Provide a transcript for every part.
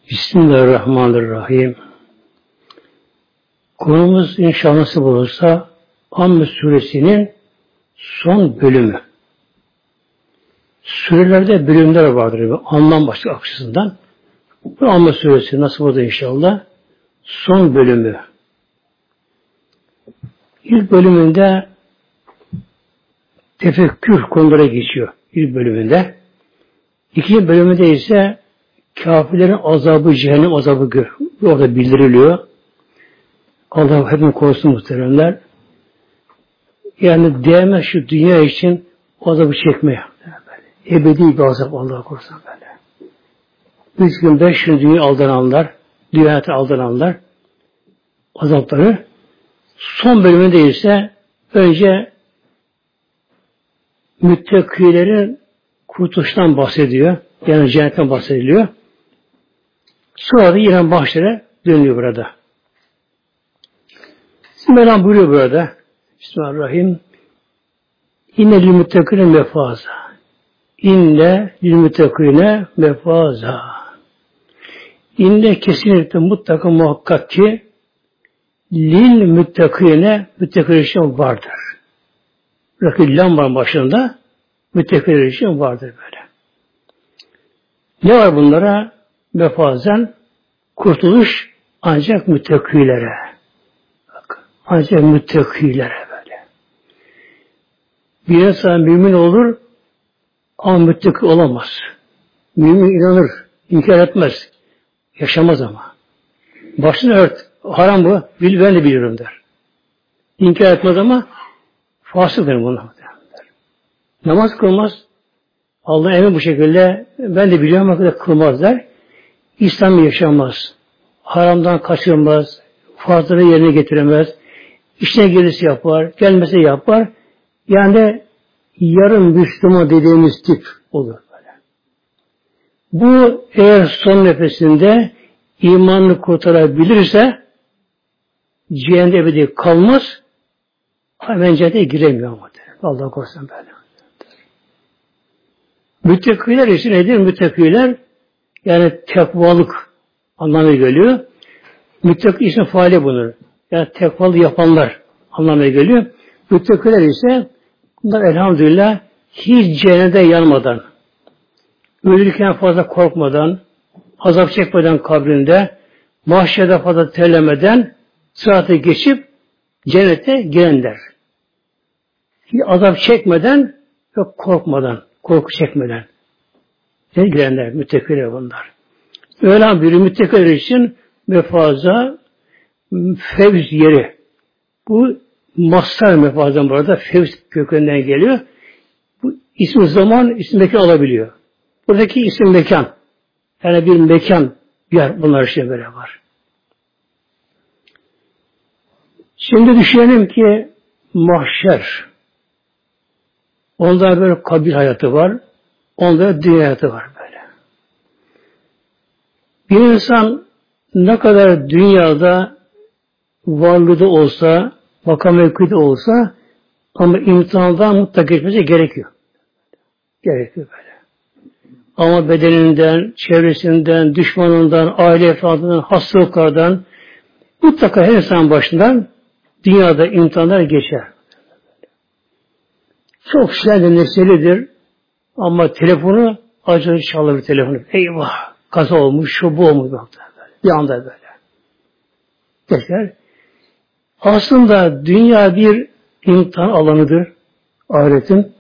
Bismillahirrahmanirrahim. Konumuz inşallah nasip olursa Amme suresinin son bölümü. Surelerde bölümler vardır. Anlam başlığı açısından. Bu Amme suresi nasip olursa inşallah son bölümü. İlk bölümünde tefekkür konulara geçiyor. İlk bölümünde. İkinci bölümünde ise kafirlerin azabı, cehennem azabı orada bildiriliyor. Allah hepimiz korusun muhteremler. Yani değmez şu dünya için azabı çekmeye. Ebedi bir azap Allah korusun böyle. 3 gün 5 gün dünya aldananlar, dünyaya aldananlar azapları. Son bölümünde ise önce müttakilerin kurtuluştan bahsediyor. Yani cennetten bahsediliyor. Sonra da yine başlara dönüyor burada. Mevlam buyuruyor burada. Bismillahirrahmanirrahim. İnne lil muttakine mefaza. İnne lil muttakine mefaza. İnne kesinlikle mutlaka muhakkak ki lil müttakine için vardır. Rakı lam var başında. Müttakiler için vardır böyle. Ne var bunlara? Mefazen kurtuluş ancak müttakilere. Ancak müttakilere böyle. Bir insan mümin olur ama müttaki olamaz. Mümin inanır, inkar etmez. Yaşamaz ama. Başını ört. Haram bu. Ben de biliyorum der. İnkar etmez ama fasıktır bunlar. Namaz kılmaz. Allah emin bu şekilde ben de biliyorum ama kılmaz der. İslam yaşamaz. Haramdan kaçırmaz. Farzları yerine getiremez. İşine gelirse yapar. Gelmese yapar. Yani yarım Müslüman dediğimiz tip olur böyle. Bu eğer son nefesinde imanını kurtarabilirse cehennemde ebedi kalmaz. Hemen cennete giremiyor ama. Allah korusun böyle. Müttakiler için nedir? Müttakiler yani tekvalık anlamına geliyor. Müttaki ismi faali bunlar. Yani tekvalı yapanlar anlamına geliyor. Müttakiler ise bunlar elhamdülillah hiç cennete yanmadan, ölürken fazla korkmadan, azap çekmeden kabrinde, mahşerde fazla terlemeden, sıratı geçip cennete girenler. Hiç azap çekmeden ve korkmadan, korku çekmeden. Girenler, müttakiler bunlar. Öyle bir müttakiler için mefaza fevz yeri. Bu mastar mefazdan burada fevz kökünden geliyor. Bu isim zaman, isim mekan alabiliyor. Buradaki isim mekan. Yani bir mekan, yer bunlar için böyle var. Şimdi düşünelim ki mahşer. Onda böyle kabir hayatı var. Onda dünya hayatı var böyle. Bir insan ne kadar dünyada varlığı da olsa, makam mevkide olsa ama imtihandan mutlaka geçmesi gerekiyor. Gerekiyor böyle. Ama bedeninden, çevresinden, düşmanından, aile efradından, hastalıklardan mutlaka her insan başından dünyada imtihanlar geçer. Çok güzel neşelidir. Ama telefonu acayip çalır telefonu. Eyvah! Kaza olmuş, şu bu olmuş. Bir anda böyle. Tekrar. Aslında dünya bir imtihan alanıdır. Ahiretin.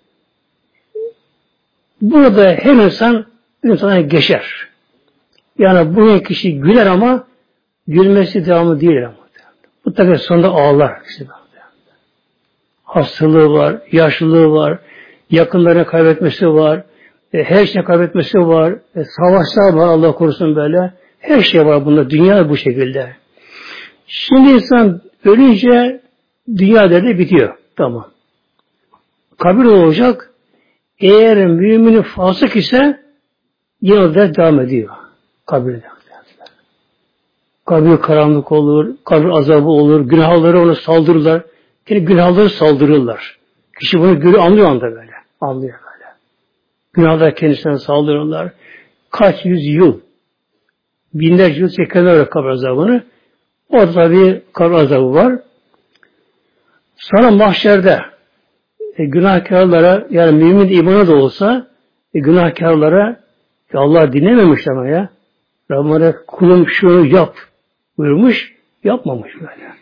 Burada her insan imtihandan geçer. Yani bu kişi güler ama gülmesi devamı değil ama. Mutlaka sonunda ağlar. Hastalığı var, yaşlılığı var, yakınlarını kaybetmesi var, her şeyi kaybetmesi var, savaşlar var Allah korusun böyle. Her şey var bunda. Dünya bu şekilde. Şimdi insan ölünce dünya derdi bitiyor. Tamam. Kabir olacak. Eğer müminin fasık ise yine de devam ediyor. Kabirde. Kabir karanlık olur, kabir azabı olur, günahları ona saldırırlar. Yine günahları saldırırlar. Kişi bunu görüyor, anlıyor anda böyle. Anlıyor böyle. Günahlar kendisine saldırırlar. Kaç yüz yıl binlerce yıl çekerler kabir azabını. Orada bir kabir azabı var. Sonra mahşerde günahkarlara, yani mümin imana da olsa günahkarlara Allah dinlememiş ama ya. Rabbine kulum şunu yap buyurmuş, yapmamış böyle.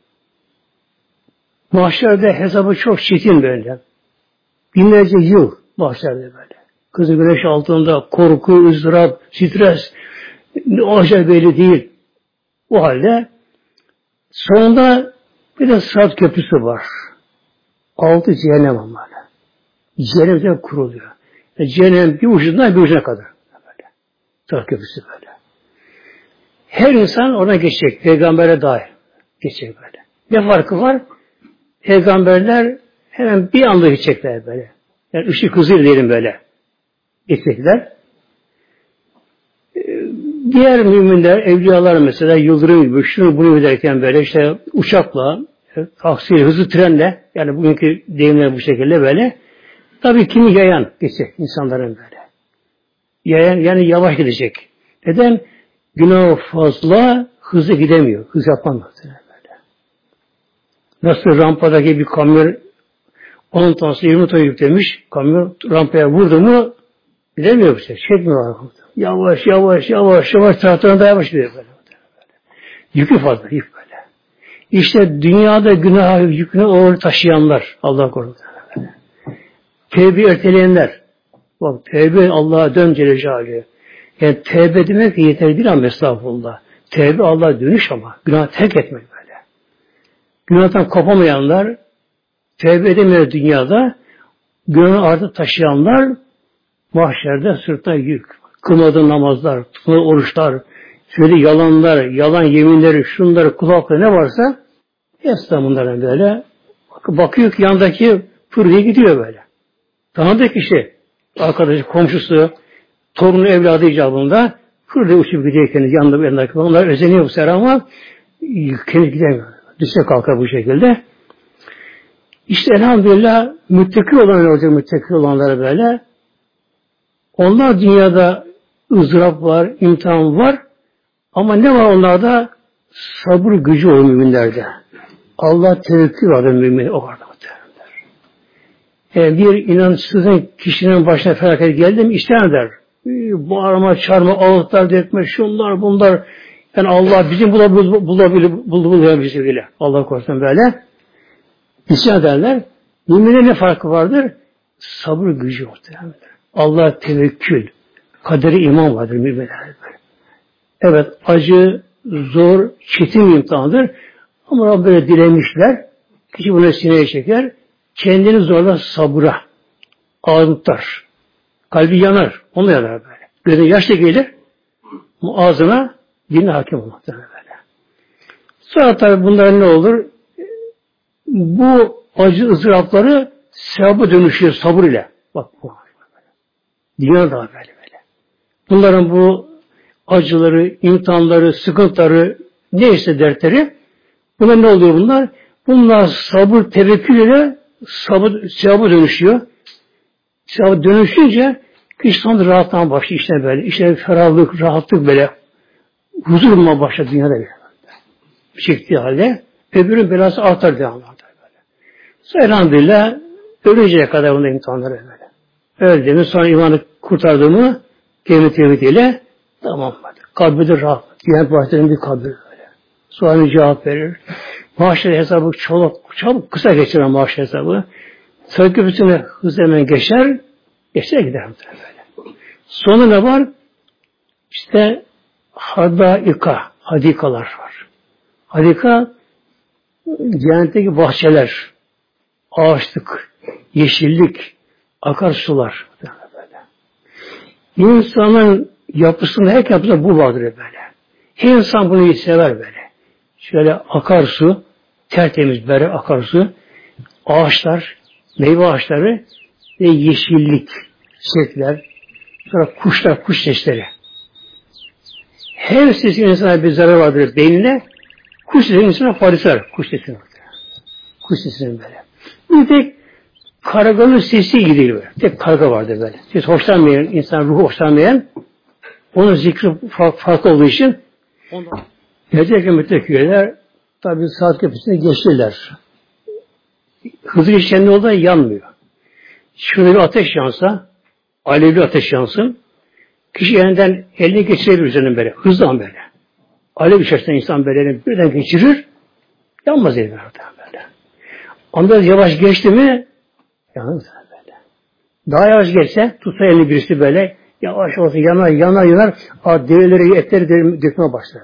Mahşerde hesabı çok çetin böyle. Binlerce yıl mahşerde böyle. Kızı güneş altında korku, ızdırap, stres ne olacak belli değil. O halde sonunda bir de Sırat Köprüsü var. Altı cehennem ama. Cehennemden kuruluyor. Cehennem bir ucundan bir ucuna kadar. Böyle. Sırat Köprüsü böyle. Her insan oradan geçecek. Peygamber'e dair geçecek böyle. Ne farkı var? Peygamberler hemen bir anda geçecekler böyle. Yani ışık hızıyla diyelim böyle. Geçecekler. Diğer müminler, evliyalar mesela yıldırım gibi şunu bunu giderken böyle işte uçakla, taksiyle, hızlı trenle, yani bugünkü deyimler bu şekilde böyle. Tabii kimi yayan geçecek insanların böyle. Yayan yani yavaş gidecek. Neden? Günah fazla, hızlı gidemiyor. Hız yapamaz böyle. Nasıl rampadaki bir kamyon 10 ton, 20 ton yüklemiş, kamyon rampaya vurdu mu gidemiyor bir şey. Çekmiyor. Yavaş, yavaş, yavaş, yavaş traktörün daha yavaş gidiyor böyle. Yükü fazla, yük böyle. İşte dünyada günah yükünü ağır taşıyanlar, Allah korusun. Tevbe erteleyenler, bak tevbe Allah'a dön Celle Celaluhu. Yani tevbe demek ki yeterli değil ama estağfurullah. Tevbe Allah'a dönüş ama, günah terk etmek böyle. Günahtan kopamayanlar, tevbe edemeyen dünyada, günahı artık taşıyanlar, mahşerde sırtına yük. Kılmadığı namazlar, tutmadığı oruçlar, söylediği yalanlar, yalan yeminleri, şunları, kulakları ne varsa hepsi bunların böyle. Bakıyor ki yandaki fırgıya gidiyor böyle. Tanıdığı kişi, arkadaşı, komşusu, torunu, evladı icabında fırgıya uçup gidiyor kendisi yanındaki. Onlar özeniyor bu sefer ama kendisi gidemiyor. Düşse kalkar bu şekilde. İşte elhamdülillah müttaki olan olacak, müttaki olanlara böyle. Onlar dünyada ızdırap var, imtihan var. Ama ne var onlarda? Sabır gücü olur müminlerde. Allah tevekkül vardır mümin o kadar muhtemelen. Bir inançsızın kişinin başına felaket geldi mi isyan eder. Bağırma, çağırma, ağıtlar dökme, şunlar bunlar. Yani Allah bizim bulabilir bizi bile. Allah korusun böyle. İsyan ederler. Mümine ne farkı vardır? Sabır gücü muhtemelen. Allah tevekkül, kaderi iman vardır müminlerde. Evet, acı, zor, çetin bir imtihandır. Ama Rabbim böyle dilemişler. Kişi bunu sineye çeker. Kendini zorla sabıra. Ağzını tutar. Kalbi yanar. Onu yanar böyle. Gözüne yaş da gelir. Ağzına diline hakim olmaktadır böyle. Sonra tabi bunlar ne olur? Bu acı ızdırapları sevaba dönüşüyor sabır ile. Bak bu. Dünya da böyle. Bunların bu acıları, imtihanları, sıkıntıları, neyse dertleri, bunlar ne oluyor bunlar? Bunlar sabır, tevekkül ile sevaba dönüşüyor. Sevaba dönüşünce kişi sonra rahattan başlıyor işte böyle. İşte ferahlık, rahatlık böyle. Huzur bulma başladı dünyada böyle. Çektiği halde öbürün belası artar devamlarda böyle. Sonra elhamdülillah ölünceye kadar bunda imtihanları böyle. Öldüğümü sonra imanı kurtardığımı tevhidiyle tamam. Kalbi de rahat. Diyanet Bahçeli'nin bir kalbi böyle. Sualini cevap verir. Mahşer hesabı çabuk kısa geçer mahşer hesabı. Sırat Köprüsü'ne hızlı hemen geçer gider böyle. Sonra ne var? İşte hadikalar var. Hadika cehennetteki bahçeler, ağaçlık, yeşillik, akarsular böyle. İnsanın yapısında, her yapısında bu vardır böyle. Her insan bunu sever böyle. Şöyle akarsu, tertemiz böyle akarsu, ağaçlar, meyve ağaçları ve yeşillik, çiçekler, sonra kuşlar, kuş sesleri. Her sesin insana bir zarar vardır beynine. Kuş sesinin insana faydası var. Kuş sesinin. Kuş sesinin böyle. Bir tek karganın sesi iyi değil böyle. Tek karga vardır böyle. Ses hoşlanmayan, insan ruhu hoşlanmayan Onun zikri farklı olduğu için gerçekten müttekiler tabi saat köprüsüne geçtiler. Hızlı geçen yolda yanmıyor. Şurada bir ateş yansa, alevli ateş yansın, kişi elinden elini geçirebilir üzerinden böyle, hızla böyle. Alev içerisinde insan böyle birden geçirir, yanmaz eli böyle. Ama yavaş geçti mi, yanır böyle. Daha yavaş geçse, tutsa elini birisi böyle, yavaş olsun yanar, derileri, etleri dökmeye başlar.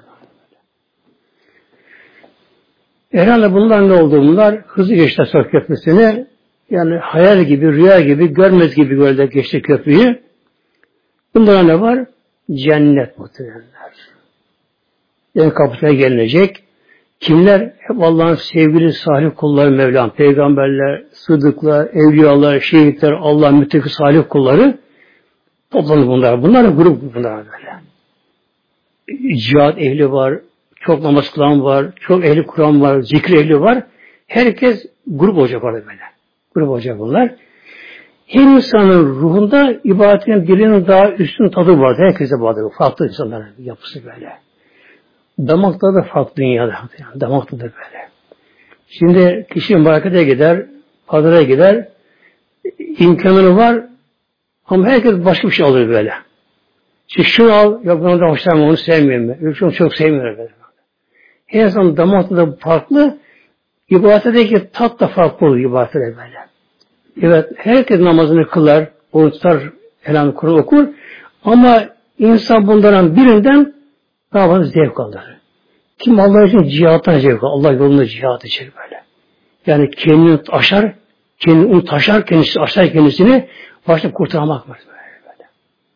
Herhalde bunlar ne oldu bunlar? Hızlı geçti Saat Köprüsü'ne. Yani hayal gibi, rüya gibi, görmez gibi böyle geçti köprüyü. Bunlara ne var? Cennet muhtemelenler. Yani kapısına gelinecek. Kimler? Hep Allah'ın sevgili salih kulları Mevlam. Peygamberler, sıddıklar, evliyalar, şehitler, Allah'ın müttaki salih kulları toplanır bunlar. Bunlar grup bunlar böyle. Cihat ehli var, çok namaz kılan var, çok ehli Kur'an var, zikir ehli var. Herkes grup olacak orada böyle. Grup olacak bunlar. Her insanın ruhunda ibadetin birinin daha üstün tadı vardı. Herkese vardı. Farklı insanların yapısı böyle. Damakta da farklı dünyada. Yani damakta da böyle. Şimdi kişi markete gider, pazara gider, imkanı var ama herkes başka bir şey alır böyle. Şimdi şunu al, yok ben de hoşlanmam, onu sevmiyorum ben. Şunu çok sevmiyorum böyle. Her insan damakta da farklı, ibadetteki tat da farklı olur ibadette böyle. Evet, herkes namazını kılar, onu tutar, helal Kur'an okur ama insan bunların birinden daha fazla zevk alır. Kim Allah için cihattan zevk alır, Allah yolunda cihat edecek böyle. Yani kendini aşar, kendini taşar, kendisi aşar kendisini, başta kurtarmak var böyle.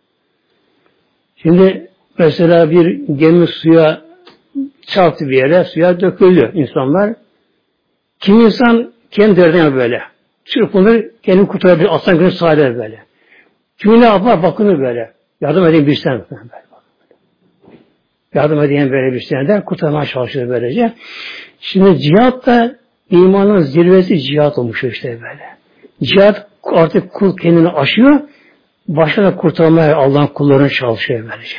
Şimdi mesela bir gemi suya çarptı bir yere, suya döküldü insanlar. Kim insan kendi derdine böyle. Çırpınır, kendini kurtarabilir, aslan günü sahile böyle. Kimi ne yapar, bakınır böyle. Yardım edeyim bir sen böyle. Yardım edeyim böyle bir seneden kurtarmaya çalışır böylece. Şimdi cihat da imanın zirvesi cihat olmuş işte böyle. Cihat artık kul kendini aşıyor, başına kurtarmaya Allah'ın kullarını çalışıyor böylece.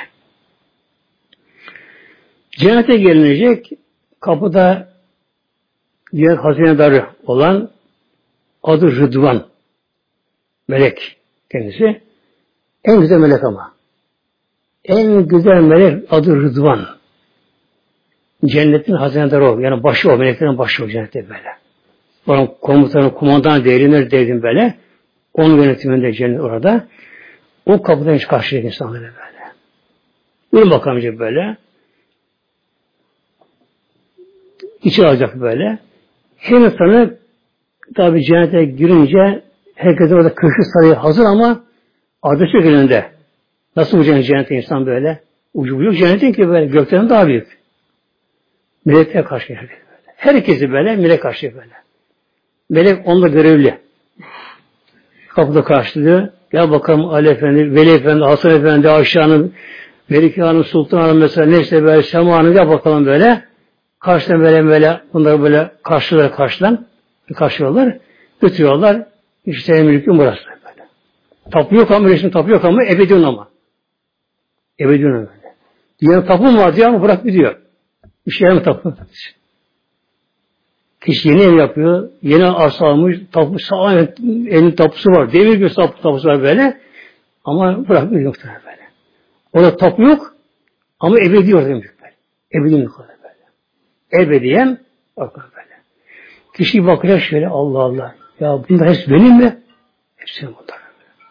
Cennete gelinecek, kapıda diğer hazinedarı olan adı Rıdvan. Melek kendisi. En güzel melek ama. En güzel melek adı Rıdvan. Cennetin hazinedarı o. Yani başı o. Meleklerin başı o cennette böyle. Onun komutanı, kumandan değerinir böyle. Onun yönetiminde cennet orada. O kapıdan hiç karşılayacak insanları böyle. Bir bakamayacak böyle. İçi alacak böyle. Her insanı tabi cennete girince herkes orada köşkü sarayı hazır ama adresi yok elinde. Nasıl bu cennete insan böyle? Ucu yok cennetin ki böyle gökten daha büyük. Melekler karşı herkes böyle. Herkesi böyle melek karşı böyle. Melek onunla görevli. Kapıda karşılıyor. Gel bakalım Ali Efendi, Veli Efendi, Hasan Efendi, Ayşe Hanım, Melike Hanım, Sultan Hanım mesela neyse böyle Sema Hanım gel bakalım böyle. Karşıdan böyle bunları böyle karşılıyorlar. Götürüyorlar. İşte mülkün burası böyle. Tapu yok ama resim tapu yok ama ebediyon ama. Ebediyon böyle. Diğer tapu mu var diyor ama bırak gidiyor. Bir şey mi tapu? Kişi yeni ev yapıyor. Yeni arsa almış. Tapu sağ elin tapusu var. Demir bir tapusu var böyle. Ama bırak gidiyor böyle. Orada tapu yok ama ebediyor demiş böyle. Ebediyon yok böyle. Ebediyen bakın böyle. Kişi bakıyor şöyle Allah Allah. Ya bunlar hepsi benim mi? Hepsi bunlar.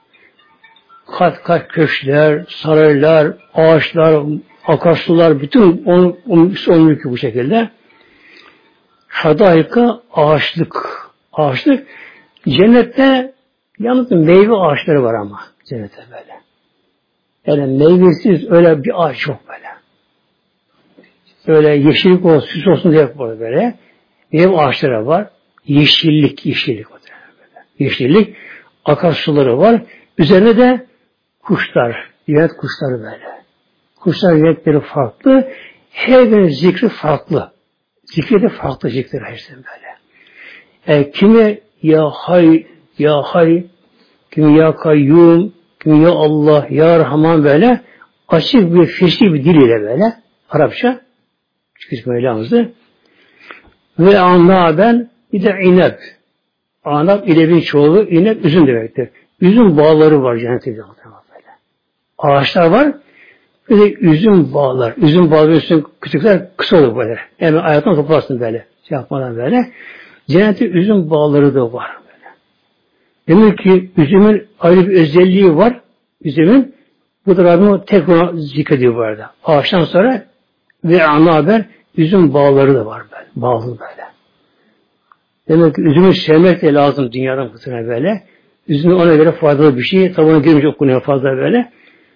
Kat köşkler, saraylar, ağaçlar, akarsular, bütün onun mülkü bu şekilde. Hadayka ağaçlık. Ağaçlık. Cennette yalnız meyve ağaçları var ama cennette böyle. Yani meyvesiz öyle bir ağaç yok böyle. Öyle yeşillik olsun, süs olsun diye böyle. Meyve ağaçları var. Yeşillik böyle. Yeşillik, akarsuları var. Üzerine de kuşlar, cennet kuşları böyle. Kuşlar renkleri farklı. Her birinin zikri farklı. Zikri de farklı zikri her şey böyle. Yani kimi ya hay, kimi ya kayyum, kimi ya Allah, ya Rahman böyle açık bir fesih bir dil ile böyle Arapça çıkmış Mevlamız'ı ve anaben bir de inep. Anap inebin çoğulu, inep üzüm demektir. Üzüm bağları var cennette böyle. Ağaçlar var. Bir de üzüm bağlar. Üzüm bağları üstüne küçükler kısa olur böyle. Hemen ayaktan toplarsın böyle. Şey yapmadan böyle. Cennette üzüm bağları da var böyle. Demek ki üzümün ayrı bir özelliği var. Üzümün bu da Rabbim tekrar zikrediyor bu arada. Ağaçtan sonra ve ana haber üzüm bağları da var böyle. Bağlı böyle. Demek ki üzümü sevmek de lazım dünyadan kısmına böyle. Üzümü ona göre faydalı bir şey. Tabi ona girmiş okunuyor fazla böyle.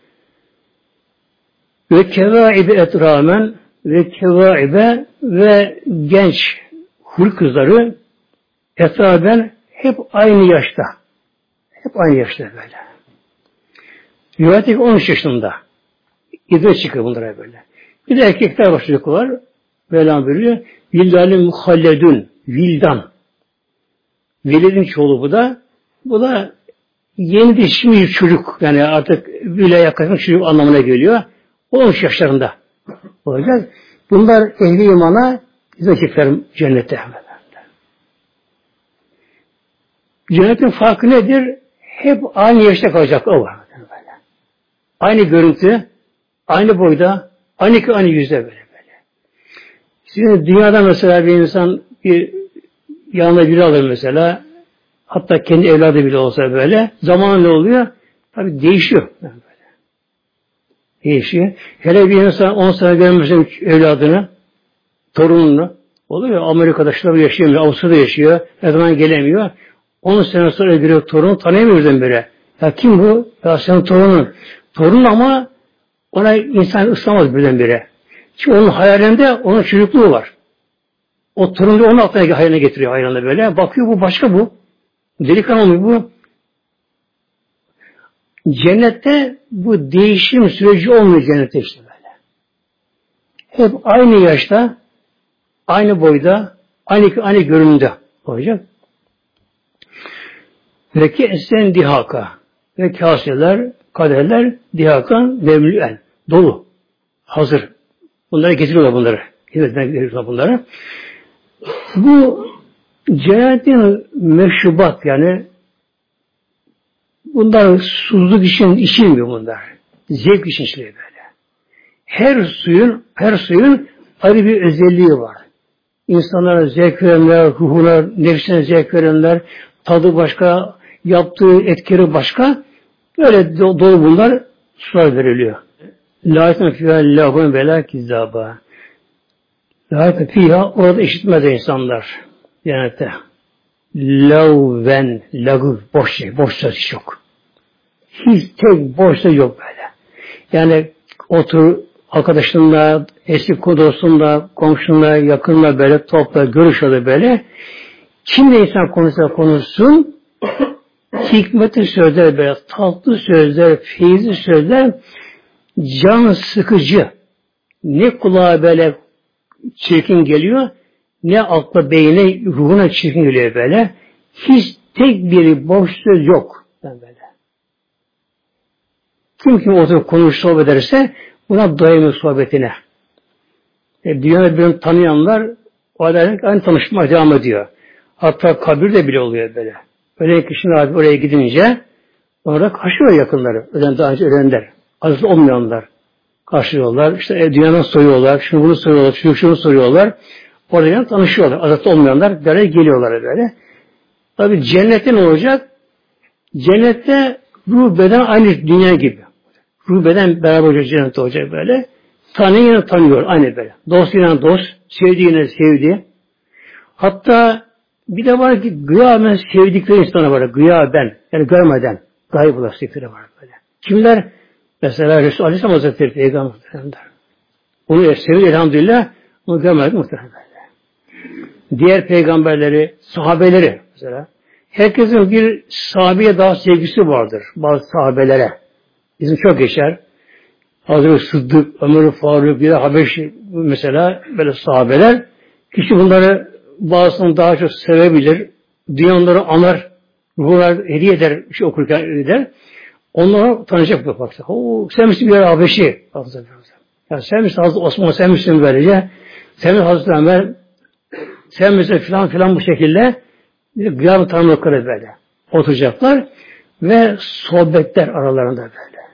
Ve kevaibe etramen ve kevaibe ve genç hul kızları etraben hep aynı yaşta. Hep aynı yaşta böyle. Rivayet 13 yaşında. İdre çıkıyor bunlara böyle. Bir de erkekler var, çocuklar. Mevlam buyuruyor. Vildâli muhalledun. Vildan. Velidin çoğulu bu da. Bu da yeni yetişmiş bir çocuk. Yani artık bile yaklaşmış çocuk anlamına geliyor. 13 yaşlarında olacak. Bunlar ehli imana erkekler cennette. Cennetin farkı nedir? Hep aynı yaşta kalacak o var. Aynı görüntü, aynı boyda, aynı yüzde böyle. Şimdi dünyada mesela bir insan bir yanına biri alır mesela, hatta kendi evladı bile olsa böyle, zamanla ne oluyor? Tabii değişiyor. Değişiyor. Hele bir insan 10 sene görmüşse evladını, torununu, oluyor ya Amerika'da şurada yaşayamıyor, Avustralya'da yaşıyor, her zaman gelemiyor. 10 sene sonra bir torunu tanıyamıyoruz böyle. Ya kim bu? Ya senin torunun. Torun ama ona insan ıslamaz birdenbire. Çünkü onun hayalinde onun çocukluğu var. O torun da onun aklına hayaline getiriyor hayalinde böyle. Bakıyor bu başka bu. Delikanlı bu. Cennette bu değişim süreci olmuyor cennette işte böyle. Hep aynı yaşta, aynı boyda, aynı görünümde olacak. Ve ki esen dihaka ve kaseler, kaderler dihakan memlüen. Dolu. Hazır. Bunları getiriyorlar bunları. Getiriyorlar bunları. Bu cennetin meşrubat yani bunlar susuzluk için içilmiyor bunlar. Zevk için içiliyor böyle. Her suyun ayrı bir özelliği var. İnsanlara zevk verenler, ruhuna, nefsine zevk verenler, tadı başka, yaptığı etkileri başka. Böyle dolu bunlar sular veriliyor. Lâetun fîhâ lâhun ve lâ kizzâbâ. Lâetun fîhâ orada işitmez insanlar. Cennette. Lavven, lagû, boş söz hiç yok. Hiç tek boş söz yok böyle. Yani otur arkadaşınla, eski dostunla, komşunla, yakınla böyle topla, görüşüyorlar böyle. Kimle insan konuşsun, hikmetli sözler böyle, tatlı sözler, feyizli sözler, can sıkıcı. Ne kulağa böyle çirkin geliyor, ne akla, beyine, ruhuna çirkin geliyor böyle. Hiç tek bir boş söz yok. Böyle. Kim oturup konuşup sohbet ederse buna dayanıyor sohbetine. Dünyada birini tanıyanlar o adamla aynı tanışmaya devam ediyor. Hatta kabirde bile oluyor böyle. Öyle kişinin abi oraya gidince orada karşılıyor yakınları. Daha önce ölenler. Aziz olmayanlar. Karşılıyorlar. İşte dünyadan soruyorlar. Şunu bunu soruyorlar. Şunu soruyorlar. Orada tanışıyorlar. Aziz olmayanlar böyle geliyorlar böyle. Tabi cennette ne olacak? Cennette ruh beden aynı dünya gibi. Ruh beden beraber olacak, cennette olacak böyle. Tanıyan tanıyor aynı böyle. Dost yine dost, sevdiğine sevdiği. Hatta bir de var ki gıyaben sevdikleri insana var. Gıyaben. Yani görmeden. Gayb ulaştıkları var böyle. Kimler? Mesela Resul Aleyhisselam Hazretleri Peygamber. Onu seviyor elhamdülillah. Onu görmedik muhtemelen böyle. Diğer peygamberleri, sahabeleri mesela. Herkesin bir sahabeye daha sevgisi vardır. Bazı sahabelere. Bizim çok geçer. Hazreti Sıddık, Ömer Faruk, bir de Habeşi mesela böyle sahabeler. Kişi bunları bazısını daha çok sevebilir. Dünya onları anar. Ruhlar hediye eder, bir şey okurken eder. Onlara tanıyacak bu baksa. Sen misin bir Habeşi? Ya sen misin Hazreti Osman, sen misin böylece? Sen misin Hazreti Ömer? Sen misin filan filan bu şekilde gıyab-ı tanımlıkları böyle. Oturacaklar ve sohbetler aralarında böyle.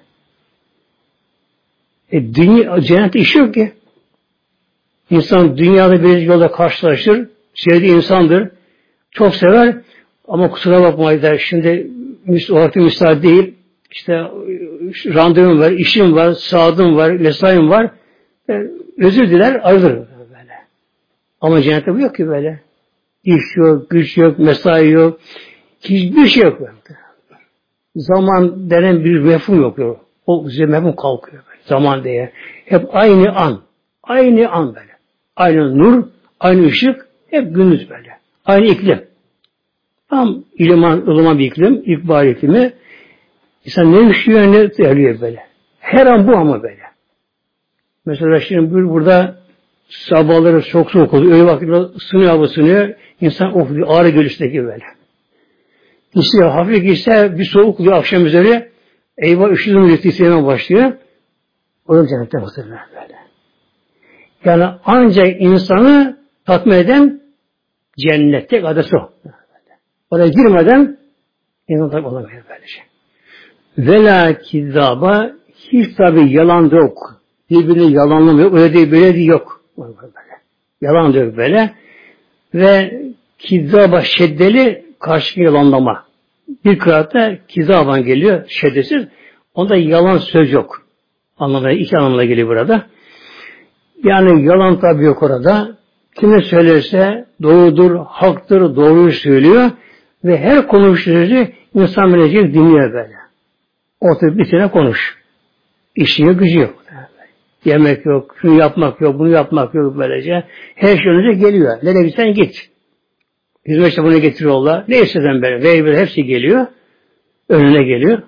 Dünya, cennet işi yok ki. İnsan dünyada bir yolda karşılaşır, sevdiği insandır, çok sever ama kusura bakmayın der, şimdi o vakti müsaade değil, işte randevum var, işim var, saatim var, mesaim var, özür diler, ayrılır böyle. Ama cennette bu yok ki böyle. İş yok, güç yok, mesai yok, hiçbir şey yok böyle. Zaman denen bir mefhum yok. O mefhum kalkıyor böyle. Zaman diye. Hep aynı an. Aynı an böyle. Aynı nur, aynı ışık, hep gündüz böyle. Aynı iklim. Tam ılıman bir iklim, ilkbahar iklimi. İnsan ne üşüyor ne terliyor böyle. Her an bu ama böyle. Mesela şimdi burada sabahları çok soğuk oluyor. Öyle vakit ısınıyor, hava ısınıyor. İnsan ağrı gölüsündeki böyle. İşte hafif gitse bir soğuk oluyor akşam üzeri. Eyvah üşüdüm üretisi hemen başlıyor. O da cennetten hazırlar böyle. Yani ancak insanı tatmin eden cennette adresi o. Oraya girmeden insan tabi olamıyor böylece. Vela kizzaba hiç tabi yalan da yok. Birbirini yalanlamıyor. Öyle değil böyle değil yok. Böyle. Yalan da yok böyle. Ve kizzaba şeddeli karşı yalanlama. Bir kıraatta kizzaban geliyor şeddesiz. Onda yalan söz yok. Anlamda iki anlamda geliyor burada. Yani yalan tabi yok orada. Kime söylerse doğrudur, haktır, doğruyu söylüyor ve her konuştuğu insan bilecek dinliyor böyle. Oturup bir sene konuş. İşi yok, gücü yok. Yemek yok, şunu yapmak yok, bunu yapmak yok böylece. Her şey önüne geliyor. Nereye gitsen git. Hizmetçi bunu getiriyorlar. Ne isteden böyle hepsi geliyor. Önüne geliyor.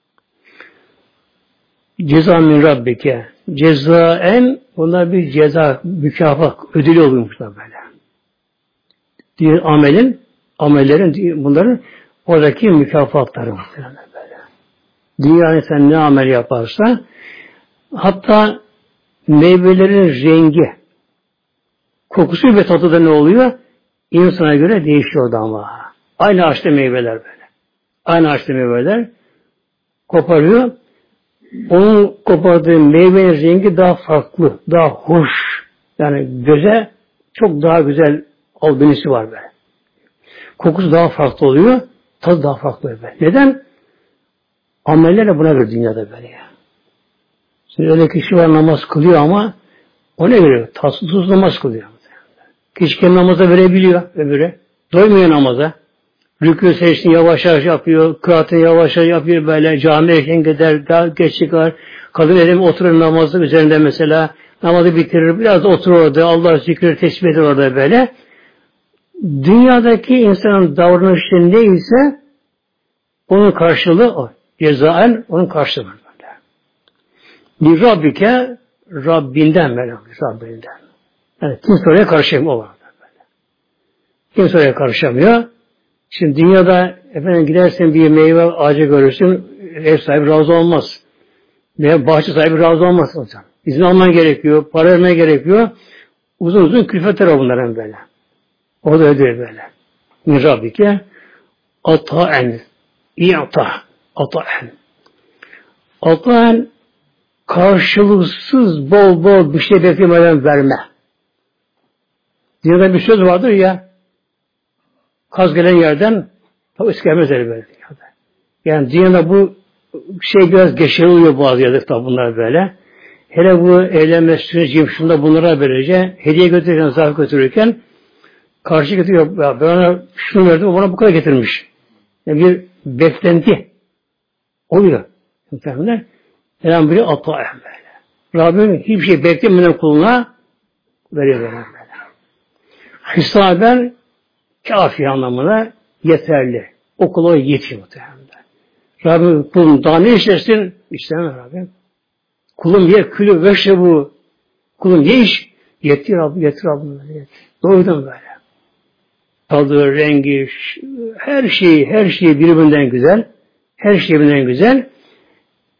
Ceza min Rabbike. Cezaen, bunlar bir ceza, mükafat, ödülü oluyormuşlar böyle. Diğer amellerin, bunların oradaki mükafatları böyle. Dünyada sen ne amel yaparsa, hatta meyvelerin rengi, kokusu ve tadı da ne oluyor? İnsana göre değişiyor da ama. Aynı ağaçta meyveler böyle. Aynı ağaçta meyveler koparıyor. Onun kopardığı meyvenin rengi daha farklı, daha hoş. Yani göze çok daha güzel albenisi var böyle. Kokusu daha farklı oluyor, tadı daha farklı böyle. Neden? Amellerle buna göre dünyada böyle ya. Şimdi öyle kişi var namaz kılıyor ama o ne göre? Tatsız namaz kılıyor. Kişi kendi namaza verebiliyor öbürü. Doymuyor namaza. Rükû secdesini yavaş yavaş yapıyor, kıraatını yavaş yavaş yapıyor böyle, camiye erken gider, daha geç çıkar. Kadın elim oturur namazı üzerinde mesela, namazı bitirir, biraz da oturur orada, Allah zikrir, tesbih eder orada böyle. Dünyadaki insanın davranışı neyse, onun karşılığı o. Cezaen, onun karşılığı böyle. Bir Rabbike, Rabbinden böyle, Rabbinden. Yani kimse oraya karışamıyor o var böyle. Kimse oraya karışamıyor. Şimdi dünyada efendim gidersen bir meyve ağacı görürsün, ev sahibi razı olmaz. Veya bahçe sahibi razı olmaz. İzin alman gerekiyor, para vermen gerekiyor. Uzun uzun külfetler bunların böyle. O da ödüyor böyle. Min Rabbike ata'en ata'en ata'en karşılıksız bol bir şey beklemeden verme. Dünyada bir söz vardır ya, kaz gelen yerden tabi iskelmez böyle. Yani dünyada bu şey biraz geçerli oluyor bazı yerde tabi bunlar böyle. Hele bu eğlenme süreci şunda bunlara böylece hediye götürürken, zarf götürürken karşı getiriyor. Ben ona şunu verdim, o bana bu kadar getirmiş. Yani bir beklenti oluyor. Muhtemelen. Yani biri ata'en böyle. Rabbim hiçbir şey beklemeden kuluna veriyor böyle. Hisaben kafi anlamına yeterli. O kula yetiyor muhtemelen. Rabbim kulum daha ne işlersin? İşlemem Rabbim. Kulum ye külü veşrebu. Kulum ye iş. Yetti Rabbim, yetti Rabbim. Doydum böyle. Tadı, rengi, her şey birbirinden güzel. Her şey birbirinden güzel.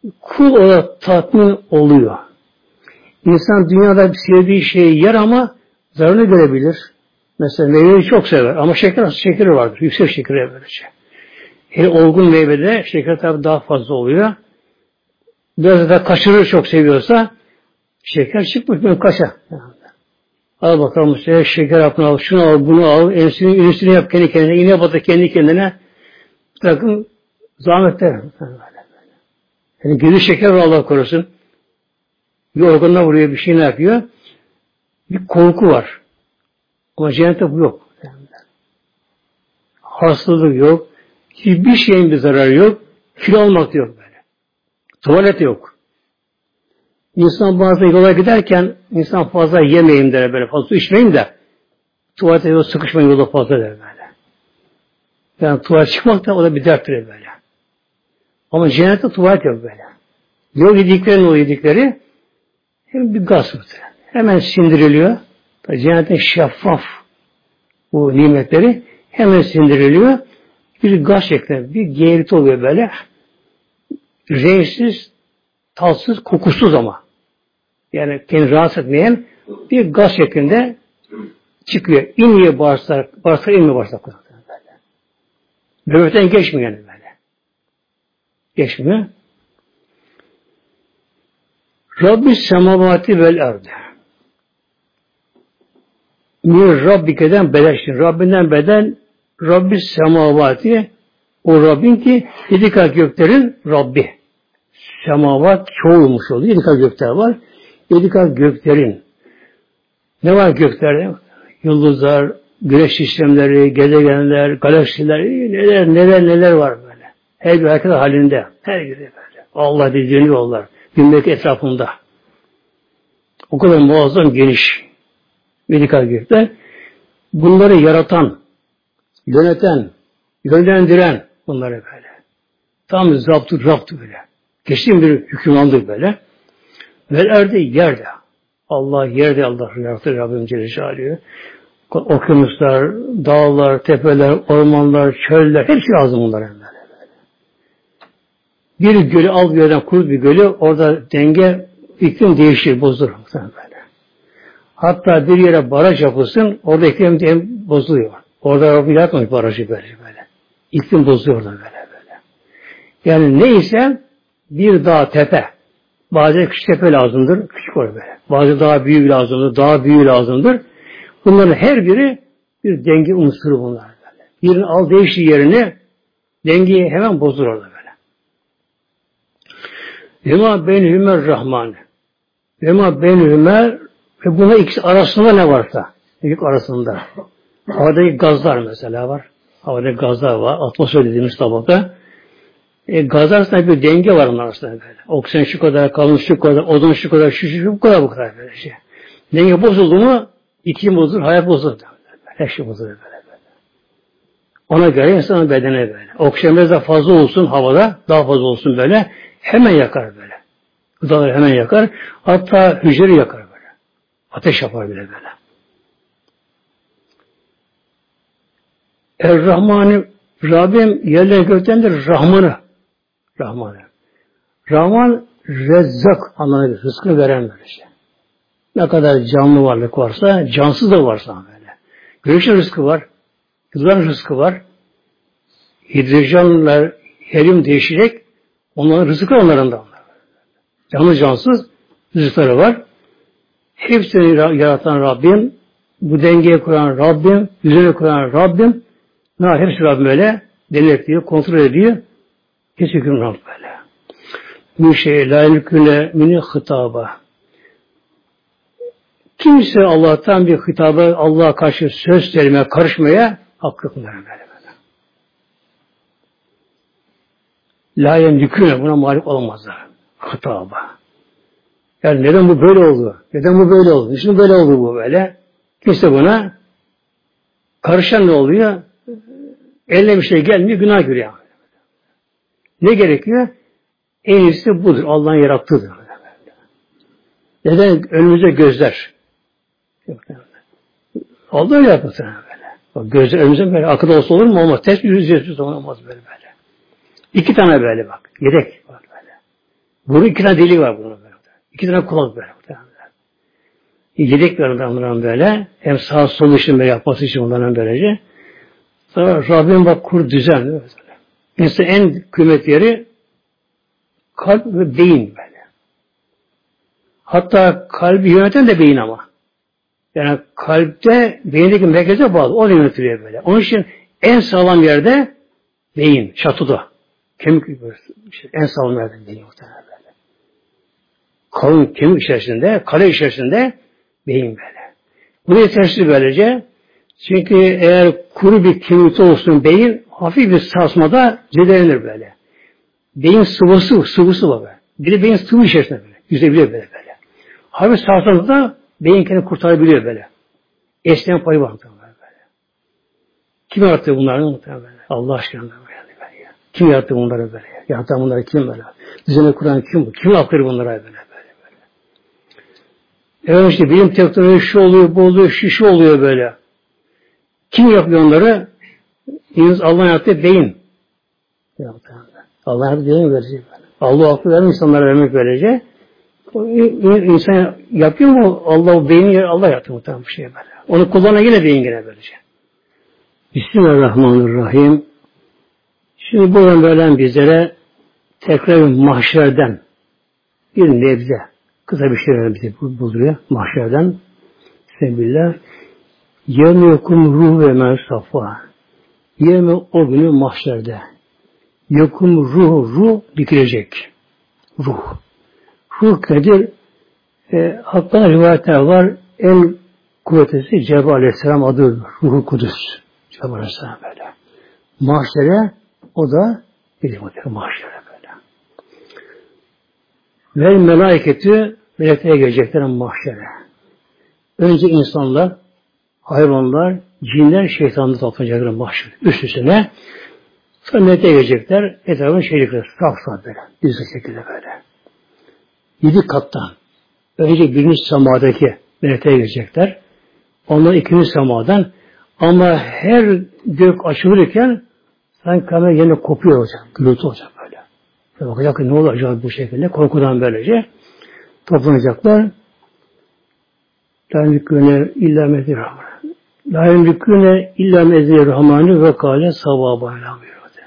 kul olarak tatmin oluyor. İnsan dünyada sevdiği şeyi yer ama zararını görebilir. Mesela meyveyi çok sever ama şekeri vardır. Yüksek şekeri böylece. Hele olgun meyvede şeker tabi daha fazla oluyor. Biraz da kaşırır çok seviyorsa şeker çıkmış ben kaşa. Al bakalım şeker hapını al, şunu al, bunu al, insülin yap kendi kendine, iğne batı kendi kendine. Bir takım zahmetler. Yani geri şeker var Allah korusun. Bir organına vuruyor, bir şey ne yapıyor? Bir korku var. Ama cennette bu yok. Hastalık yok. Hiçbir şeyin bir zararı yok. Kilo almak da yok böyle. Tuvalet yok. İnsan bazen yola giderken insan fazla yemeyeyim der böyle. Fazla içmeyeyim de tuvalete yol sıkışmayın yolda fazla der böyle. Yani tuvalet çıkmak da o da bir derttir böyle. Ama cennette tuvalet yok böyle. Yol yedikleri hem bir gaz mıdır? Hemen sindiriliyor. Cennetin şeffaf bu nimetleri hemen sindiriliyor. Bir gaz şeklinde bir geğirti oluyor böyle. Renksiz, tatsız, kokusuz ama. Yani kendini rahatsız etmeyen bir gaz şeklinde çıkıyor. İnmiyor bağırsak inmiyor bağırsak. Böbrekten geçmiyor yani böyle. Geçmiyor. Rabbis semavati vel ardı. Mir Rabbike'den bedelsin. Rabbinden bedel Rabbis semavati o Rabbin ki 7 kat göklerin Rabbi. Semavat çoğulmuş oluyor. 7 kat gökler var. 7 kat göklerin. Ne var göklerde? Yıldızlar, güneş sistemleri, gezegenler, galaksiler, neler var böyle. Her bir hareket halinde. Her biri böyle. Allah dediğini yollar. Gündeki etrafında. O kadar muazzam geniş. 7 kat gökler. Bunları yaratan, yöneten, yönlendiren bunları böyle. Tam raptı böyle. Kesin bir hükümranlık böyle. Ve erdi yerde. Allah yerde Allah yarattı Rabbim Celle Celaluhu. Okyanuslar, dağlar, tepeler, ormanlar, çöller hepsi lazım bunlara böyle. Bir gölü al bir yerden kurut bir gölü orada denge iklim değişir, bozulur böyle. Hatta bir yere baraj yapılsın orada iklim bozuluyor. Orada Rabbim yaratmamış barajı böyle. İklim bozuluyor orada böyle. Yani neyse bir dağ tepe. Bazen küçük tepe lazımdır. Küçük olur böyle. Bazı daha büyük lazımdır. Daha büyük lazımdır. Bunların her biri bir denge unsuru bunlar böyle. Birini al değiştiği yerini dengeyi hemen bozulur orada böyle. Vema benhümer rahman. Vema benhümer ve buna ikisi arasında ne varsa. İlk arasında. Havadaki gazlar mesela var. Havadaki gazlar var. Atmosfer dediğimiz tabaka. Gazlar arasında bir denge var onun arasında böyle. Oksijen şu kadar, kalın şu kadar, ozon şu kadar, şu bu kadar böyle şey. Denge bozuldu mu iklim bozulur, hayat bozulur. Her şey bozulur böyle. Ona göre insanın bedeni böyle. Oksijen biraz daha fazla olsun havada, daha fazla olsun böyle. Hemen yakar böyle. Gıdaları hemen yakar. Hatta hücreyi yakar böyle. Ateş yapar bile böyle. Er-Rahman'ı Rabbim yerden göktendir Rahman'ı. Rahman Rezzak anlamına gelir. Rızkını veren böyle şey. Ne kadar canlı varlık varsa, cansız da varsa böyle. Güneşin rızkı var. Yıldızların rızkı var. Hidrojenler, helyum değişecek. Onların rızkı onlarında. Canlı cansız rızıkları var. Hepsini yaratan Rabbim, bu dengeye kuran Rabbim, düzene kuran Rabbim, hepsi Rabbim böyle denetliyor, kontrol ediyor. Hiç hüküm Rabbim böyle. Müşe la yemküne mini hitaba. Kimse Allah'tan bir hitaba, Allah'a karşı söz söylemeye, karışmaya hakkı yok böyle. La yemküne buna malik olamazlar. Hitaba. Yani neden bu böyle oldu? Neden bu böyle oldu? Niçin böyle oldu bu böyle? Kimse buna karışan ne oluyor? Eline bir şey gelmiyor, günah görüyor. Ne gerekiyor? En iyisi budur. Allah'ın yarattığıdır. Neden? Önümüzde gözler. Allah öyle yaptı böyle. Bak gözler önümüzde böyle. Akıl olsa olur mu? Olmaz. Ters yüz olmaz böyle. 2 tane böyle bak. Yedek var böyle. Bunun 2 tane deliği var bunun böyle. 2 tane kulak böyle. Yedek var bunların böyle. Hem sağ sol için böyle yapması için bunların böylece. Sonra Rabbim bak kur düzen. İnsan en kıymetli yeri kalp ve beyin böyle. Hatta kalbi yöneten de beyin ama. Yani kalpte beyindeki merkeze bağlı. O da yönetiliyor böyle. Onun için en sağlam yerde beyin, şatoda. Kemik işte en sağlam yerde beyin muhtemelen böyle. Kalın kemik içerisinde, kale içerisinde beyin böyle. Bu yetersiz böylece. Çünkü eğer kuru bir kemikte olsun beyin, hafif bir sarsmada zedelenir böyle. Beyin sıvısı var böyle. Bir de beyin sıvı içerisinde böyle. Yüzebiliyor böyle. Hafif sarsmada beyin kendini kurtarabiliyor böyle. Esneyen payı var böyle. Kim yarattı bunları? Allah aşkına böyle. Kim yarattı bunları böyle? Yaratan bunları kim böyle? Düzeni kuran kim bu? Kim aktarı bunlara böyle? Evet işte bilim teknoloji şu oluyor, bu oluyor, şu oluyor böyle. Kim yapıyor onları? Yalnız Allah'ın yarattığı beyin. Allah'ın yarattığı beyin verecek. Allah aklı vermiş insanlara vermek böylece. İnsan yapıyor mu? Allah o beyni Allah yarattı muhtemelen bir şey böyle. Onu kullanan yine beyin gene böylece. Bismillahirrahmanirrahim. Şimdi buradan böyle bizlere tekrar mahşerden bir nebze kısa bir şey bizi buluyor mahşerden. Bismillah. Yevme yokum ruh ve men safa. Yevme o günü mahşerde. Yokum ruh dikilecek. Ruh. Ruh nedir? Hatta rivayetler var. En kuvvetlisi Cebrail Aleyhisselam adıdır. Ruh-u Kudüs. Cebrail Aleyhisselam böyle. Mahşere o da bir mahşere böyle. Ve melaiketi meleklere gelecekler mahşere. Önce insanlar, hayvanlar, cinler, şeytanlar toplanacaklar mahşere. Üst üstüne. Sonra meleklere gelecekler. Etrafını şeylikler. Saf böyle. Düzgün şekilde böyle. 7 kattan. Önce birinci semadaki meleklere gelecekler. Ondan ikinci semadan. Ama her gök açılırken sanki kamera yine kopuyor olacak. Gürültü olacak böyle. Bakacak ne olacak bu şekilde. Korkudan böylece toplanacaklar. La yemlikûne illa mezirahman. La yemlikûne illa mezirahmanı ve kâle savâbâ.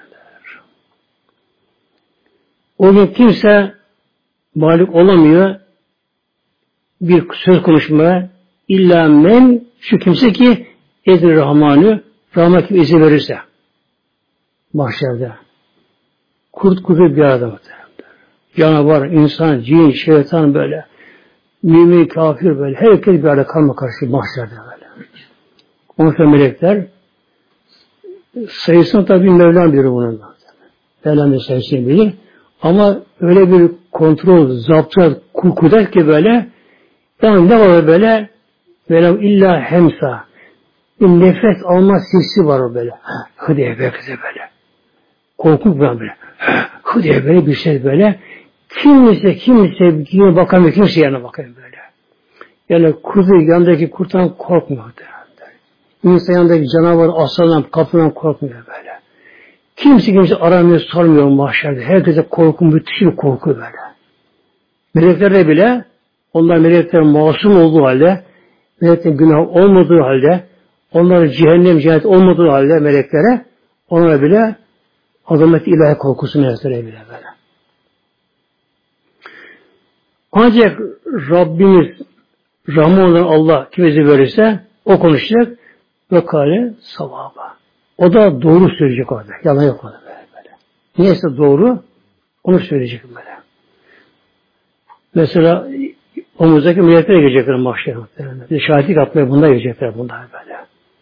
O gün kimse malik olamıyor bir söz konuşmaya illa men şu kimse ki ezir rahmanı rahmet kim izin verirse mahşerde kurt kuzu bir arada canavar, insan, cin, şeytan böyle mümin, kafir böyle herkes bir arada kalma karşı mahşerde böyle. Onun için melekler sayısını tabi Mevlam bilir bunun. Mevlam da sayısını bilir. Ama öyle bir kontrol, zaptı, kudret ki böyle yani ne var böyle illa hemsa bir nefes alma sesi var o böyle. Hı diye böyle. Korkunç böyle. Hı diye böyle bir şey böyle. Kimse kime bakamıyor, kimse yanına bakamıyor böyle. Yani kuzu yanındaki kurttan korkmuyor. İnsan yanındaki canavar, aslandan, kapıdan korkmuyor böyle. Kimse aramıyor, sormuyor mahşerde. Herkese korku, müthiş bir korku böyle. Meleklerde bile, onlar meleklerin masum olduğu halde, meleklerin günah olmadığı halde, onların cennet olmadığı halde meleklere, onlara bile azamet ilahi korkusu meleklere bile böyle. Ancak Rabbimiz, Rahman olan Allah kime izin verirse, o konuşacak ve kâle savâba. O da doğru söyleyecek orada. Yalan yok orada böyle. Neyse doğru, onu söyleyecek böyle. Mesela omuzdaki milletlere gelecekler mahşere. Şahitlik atmaya bunlar gelecekler bunlar böyle.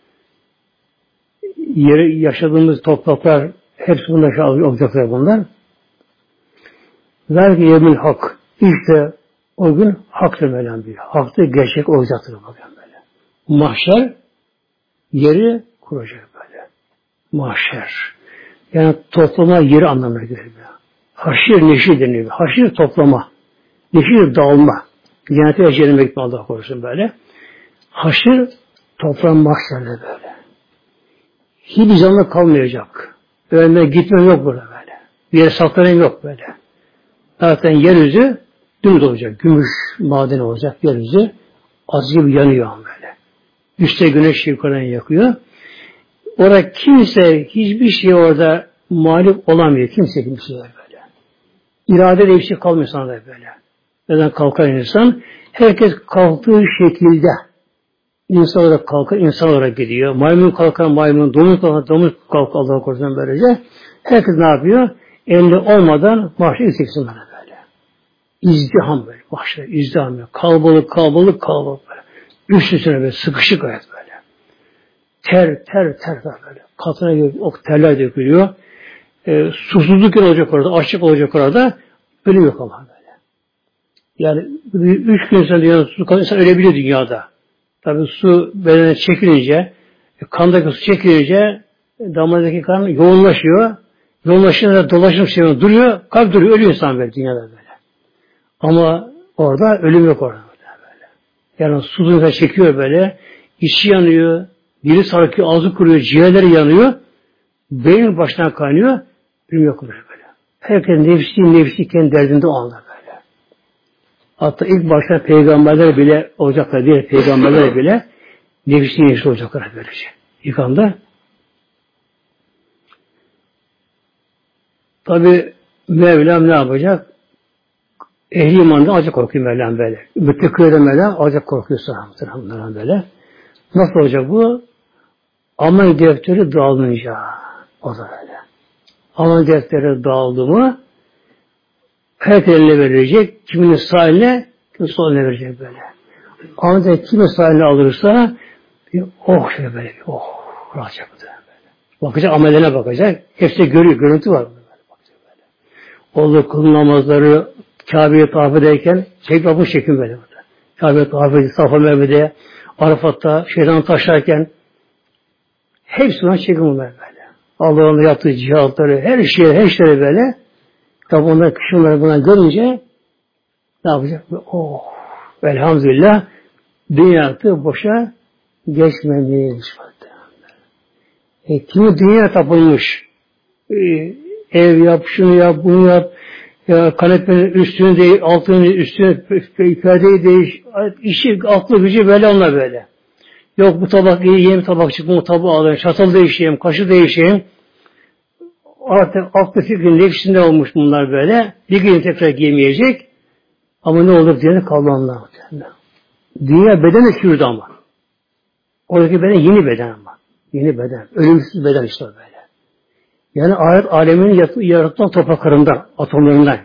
Yeri yaşadığımız topraklar hepsi bunlar olacaklar bunlar. Zâlike yevmül hak. İşte o gün haktır Mevlam diyor. Haktır, gerçek olacaktır böyle. Mahşer yeri kuracak böyle. Mahşer. Yani toplama yeri anlamına geliyor. Haşir neşir deniyor. Haşir toplama. Neşir dağılma. Cennete ve cehenneme gitme Allah korusun böyle. Haşir toplama mahşerde böyle. Hiçbir canlı kalmayacak. Ölme gitme yok burada böyle. Bir yere saklanan yok böyle. Zaten yeryüzü dümdüz olacak. Gümüş madeni olacak yeryüzü. Az gibi yanıyor böyle. Üste güneş yukarıdan yakıyor. Orada kimse hiçbir şey orada mağlup olamıyor. Kimse böyle. İrade diye bir şey kalmıyor sana da böyle. Neden kalkar insan? Herkes kalktığı şekilde insan olarak kalkar, insan olarak gidiyor. Maymun kalkar, maymun, domuz kalkar, domuz kalkar Allah'a korusun böylece. Herkes ne yapıyor? Elinde olmadan mahşer yükseksin böyle. İzdiham böyle. Mahşer izdiham. Kalabalık böyle. Üst üstüne böyle sıkışık hayat böyle. Ter böyle. Katına ok terler dökülüyor. Susuzluk olacak orada, açlık olacak orada. Ölüm yok ama böyle. Yani 3 gün sonra dünyada su kalırsa ölebiliyor dünyada. Tabi su bedene çekilince, kandaki su çekilince damardaki kan yoğunlaşıyor. Yoğunlaşınca dolaşım şeyine duruyor, kalp duruyor, ölüyor insan böyle dünyada böyle. Ama orada ölüm yok orada böyle. Yani su çekiyor böyle, içi yanıyor, dili sarkıyor, ağzı kuruyor, ciğerleri yanıyor, beynin başına kaynıyor, ölüm yok böyle. Herkes nefsi kendi derdinde o anda böyle. Hatta ilk başta peygamberler bile olacaklar, diğer peygamberler bile nefsi olacaklar böylece. İlk anda. Tabi Mevlam ne yapacak? Ehli imandan acı korkuyor Mevlam böyle. Müttekûde Mevlam acı korkuyor sana böyle. Nasıl olacak bu? Amel defteri dağılınca. O da öyle. Amel defteri dağıldı mı herkes eline verilecek. Kiminin sağ eline, kimin sol eline verecek böyle. Ancak kimin sağ eline alırsa şöyle böyle rahatça böyle. Bakacak, amellerine bakacak. Hepsi görüyor, görüntü var. Olduğu kılın namazları Kabe'ye tavaf ederken bu şekil böyle. Kabe'ye tavaf edildi, Safa Merve'de, Arafat'ta şeytan taşlarken hepsi ona çekim böyle. Allah'ın yaptığı cihatları, her şeyleri böyle. Tabi onlar kişiler buna görünce ne yapacak? Elhamdülillah dünya boşa geçmemiş. Kimi dünya tapılmış. Ev yap, şunu yap, bunu yap. Ya kanepenin üstünü değil, altını üstüne perdeyi değiş. İşi, aklı gücü böyle onlar böyle. Yok bu tabak iyi, yiyeyim tabak çıkma, bu tabağı alayım, çatal değişeyim, kaşı değişeyim. Artık aklı fikrin nefsinde olmuş bunlar böyle. Bir gün tekrar giyemeyecek. Ama ne olur diye kaldı onlar. Dünya bedene çürüdü ama. Oradaki beden yeni beden ama. Yeni beden. Ölümsüz beden işte böyle. Yani ahiret aleminin yaratılan topraklarından, atomlarından.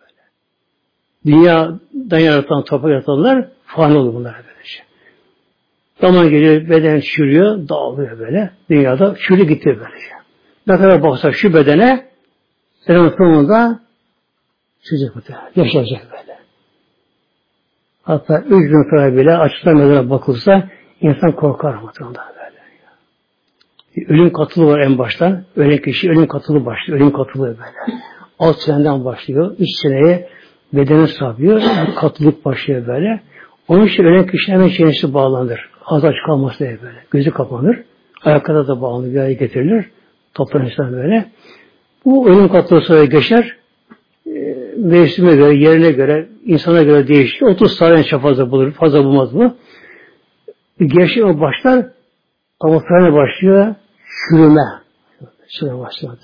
Dünyadan yaratılan toprak yaratılanlar fani olur bunlar böylece. Zaman geliyor, beden çürüyor, dağılıyor böyle. Dünyada çürü gitti böylece. Ne kadar baksa şu bedene, senin sonunda çocuk muhtemelen, yaşayacak böyle. Hatta 3 gün sonra bile açıktan mezara bakılsa insan korkar muhtemelen böyle. Ölüm katılı var en baştan. Ölen kişi ölüm katılı başlıyor. Ölüm katılı böyle. Alt çeneden başlıyor. Üst çeneye bedeni sapıyor. Katılık başlıyor böyle. Onun için ölen kişi hemen çenesi bağlanır. Ağzı açık kalması diye böyle. Gözü kapanır. Ayaklara da bağlanır. Bir araya getirilir. Toplanırsa böyle. Bu ölüm katılı sonra geçer. Mevsime göre, yerine göre, insana göre değişir. 30 saniye fazla bulur. Fazla bulmaz bu. Gerçi o başlar ama sonra başlıyor çürüme. Çürüme başlıyor.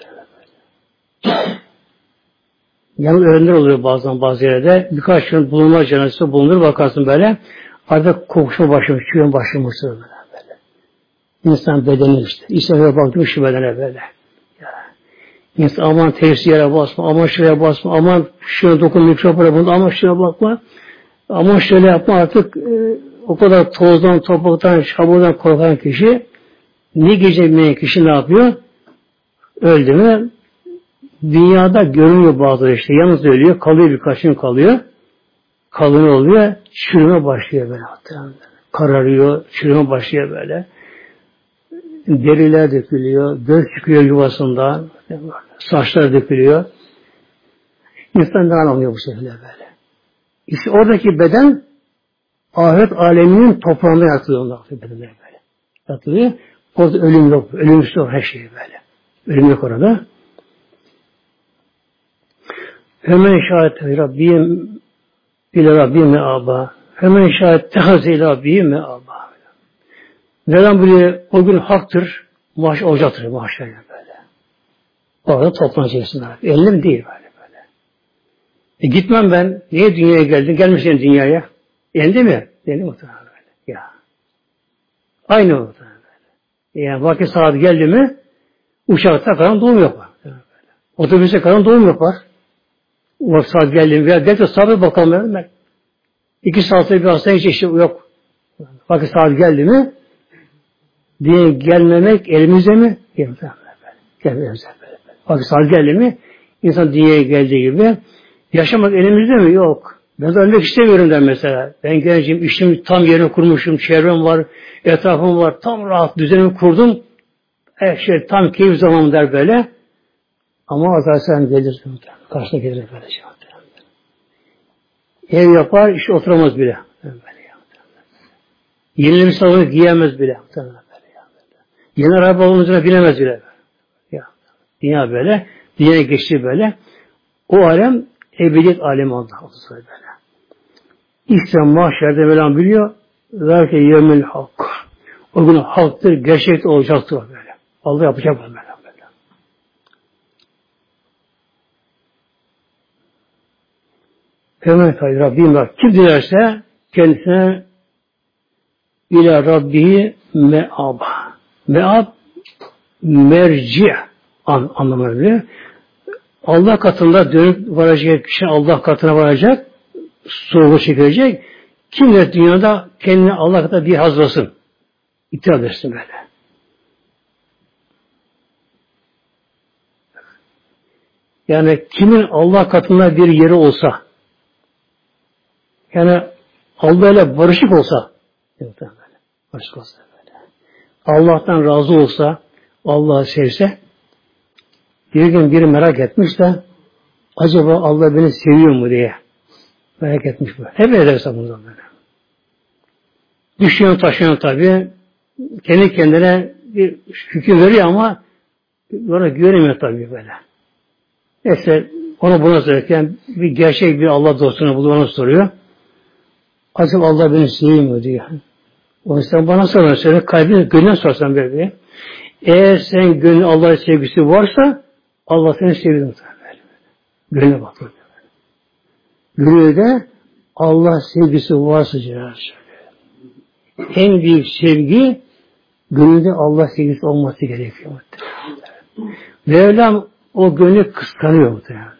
Yalnız öğrenler oluyor bazen bazı yerde. Birkaç gün bulunma cenazesi bulunur. Bakarsın böyle. Artık kokuşma başlamış. Çürüme başlamış. Böyle. İnsan bedeni işte. İnsanlara baktım şu bedene böyle. İnsan aman tersi yere basma. Aman şuraya basma. Aman şuna dokun mikrofona bunu. Aman şuna bakma. Aman şöyle yapma artık o kadar tozdan, topraktan, çamurdan korkan kişi ne gecemeyen kişi ne yapıyor? Öldü mü? Dünyada görünüyor bazıları işte. Yalnız ölüyor. Kalıyor birkaç gün kalıyor. Kalın oluyor. Çürüme başlıyor böyle. Kararıyor. Çürüme başlıyor böyle. Deriler dökülüyor. Göz çıkıyor yuvasından. Saçlar dökülüyor. İnsan ne anlamıyor bu şekilde böyle. İşte oradaki beden ahiret aleminin toprağında yatılıyor onlar bedenler böyle. Yatılıyor. Orada ölüm yok. Ölümsüz yok her şey böyle. Ölüm yok orada. Hemen işaret Rabbim ile Rabbim me'aba. Hemen işaret tehaze ile Rabbim me'aba. Neden böyle o gün haktır, mahşer olacaktır mahşer böyle. Orada toplanacaksın abi. Elim değil böyle. Gitmem ben. Niye dünyaya geldin? Gelmişsin dünyaya. Elinde mi? Elinde muhtemelen böyle. Ya. Aynı muhtemelen böyle. Yani vakit saat geldi mi uçakta kalan doğum yapar. Otobüste kalan doğum yapar. Vakit saat geldi mi veya belki sabır bakalım ben. 2 saatte bir hastaya hiç işi yok. Vakit saat geldi mi diye gelmemek elimizde mi? Gelmemizde böyle. Vakit saat geldi mi insan dünyaya geldiği gibi yaşamak elimizde mi? Yok. Ben de ölmek istemiyorum der mesela. Ben gencim, işim tam yerine kurmuşum, çevrem var, etrafım var, tam rahat düzenimi kurdum. Her şey tam keyif zamanım der böyle. Ama azarsan gelir. Karşına gelir böyle şey. Ev yapar, iş oturamaz bile. Yeni bir salonu giyemez bile. Yeni araba olunca binemez bile. Dünya böyle. Dünyaya geçti böyle. O alem ebediyet alemi oldu böyle. İşte mahşerde Mevlam biliyor. Zâke yevmel hak. O gün haktır, gerçekte olacaktır böyle. Allah yapacak bunu böyle. Hemen kaydı Rabbim var. Kim dilerse kendisine ila Rabbihi me'ab. Me'ab merci anlamına göre. Allah katında dönüp varacak kişi Allah katına varacak, sorgu çekilecek. Kim de dünyada kendini Allah katında bir hazırlasın. İtiraz etsin böyle. Yani kimin Allah katında bir yeri olsa, yani Allah ile barışık olsa, barışık olsa böyle. Allah'tan razı olsa, Allah'ı sevse, bir gün biri merak etmiş de acaba Allah beni seviyor mu diye merak etmiş bu. Hep ederse bundan böyle. Düşüyor taşıyor tabii. Kendi kendine bir hüküm veriyor ama ona güvenemiyor tabii böyle. Neyse ona buna söylerken bir gerçek bir Allah dostunu bulup ona soruyor. Acaba Allah beni seviyor mu diyor. O yüzden bana sorarsan kalbine gönlüne sorsan böyle. Eğer sen gönlün Allah'ın sevgisi varsa Allah seni seviyor. Gönlüne bak. Gönlünde Allah sevgisi varsa en büyük sevgi gönlünde Allah sevgisi olması gerekiyor. Mevlam o gönlü kıskanıyor muhtemelen.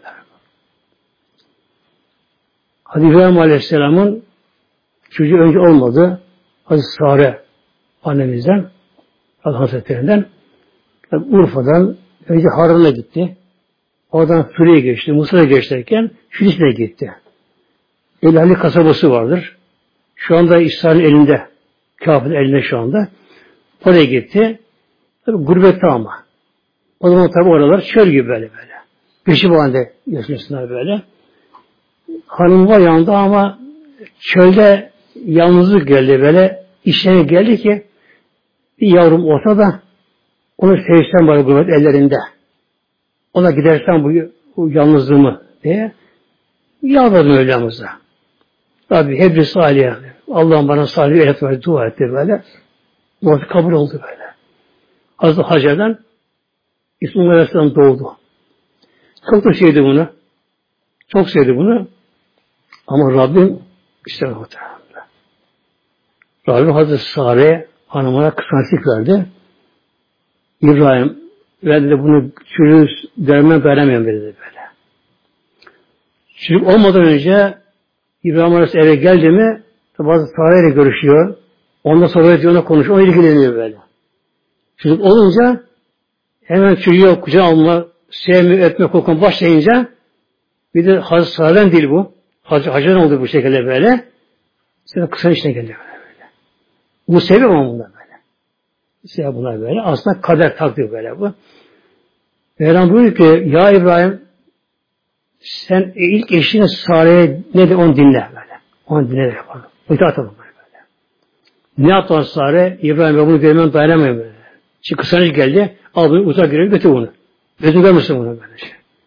Hadi İbrahim Aleyhisselam'ın çocuğu önce olmadı. Hazreti Sare annemizden, Allah Hazretlerinden Urfa'dan önce Harran'a gitti. Oradan Suriye'ye geçti. Mısır'a geçerken Filistin'e gitti. Elali kasabası vardır. Şu anda İsrail'in elinde. Kâfir'in elinde şu anda. Oraya gitti. Tabi gurbette ama. O zaman tabi oralar çöl gibi böyle. Beşi bu halde yaşıyorsunlar böyle. Hanım var yanında ama çölde yalnızlık geldi böyle. İşlerine geldi ki bir yavrum olsa da onu sevsem bari gurbet ellerinde. Ona gidersem bu yalnızlığımı diye yalvardım Mevlamıza. Tabi hepsi salih. Allah'ım bana salih öğretmeye dua etti böyle. Duası kabul oldu böyle. Hazreti Hacer'den İsmail Aleyhisselam doğdu. Çok da sevdi bunu. Çok sevdi bunu. Ama Rabbim istemedi muhtemelen. Rabbim Hazreti Sare hanımına kıskançlık verdi. İbrahim verdi de bunu çocuğu dermen veremem dedi böyle. Çocuk olmadan önce İbrahim Aleyhisselam eve geldi mi bazı Sare ile görüşüyor. Ondan sonra ona konuşuyor. Ona ilgileniyor böyle. Çocuk olunca hemen çocuğu kucağına alma, sevme, öpme, kokma başlayınca bir de Hazreti Sare'den değil bu. Hacer'den oldu bu şekilde böyle. Sonra kısa işine geldi böyle. Bu seviyor ama bunlar böyle. Seviyor bunlar böyle. Aslında kader takdir böyle bu. Mevlam buyuruyor ki ya İbrahim sen ilk eşine Sare'ye ne de onu dinle böyle. Onu dinle de yapalım. İtaat edelim böyle. Ne yaptı Sare? İbrahim bunu görmem dayanamıyor böyle. Şimdi kısancı geldi. Al bunu uzak görev götür bunu. Gözün görmesin bunu böyle şey.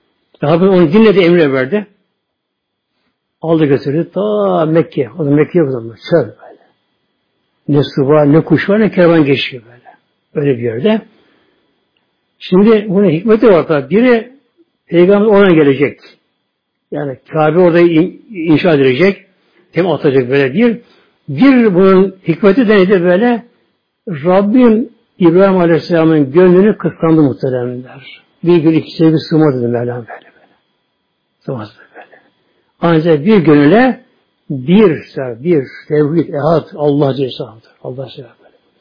Rabbim onu dinledi, emre verdi. Aldı götürdü ta Mekke. O da Mekke'ye uzanmış. Çöl böyle. Ne su var, ne kuş var, ne kervan geçiyor böyle. Öyle bir yerde. Şimdi bunun hikmeti var tabi. Biri Peygamber oradan gelecek. Yani Kabe orada inşa edilecek. Hem atacak böyle bir. Bir bunun hikmeti de nedir böyle? Rabbim İbrahim Aleyhisselam'ın gönlünü kıskandı muhteremler. Bir gün iki sevgi sığmaz dedi Mevlam böyle. Sığmaz böyle. Ancak bir gönüle bir tevhid, ehad, Allah cezalandır. Allah cezalandır.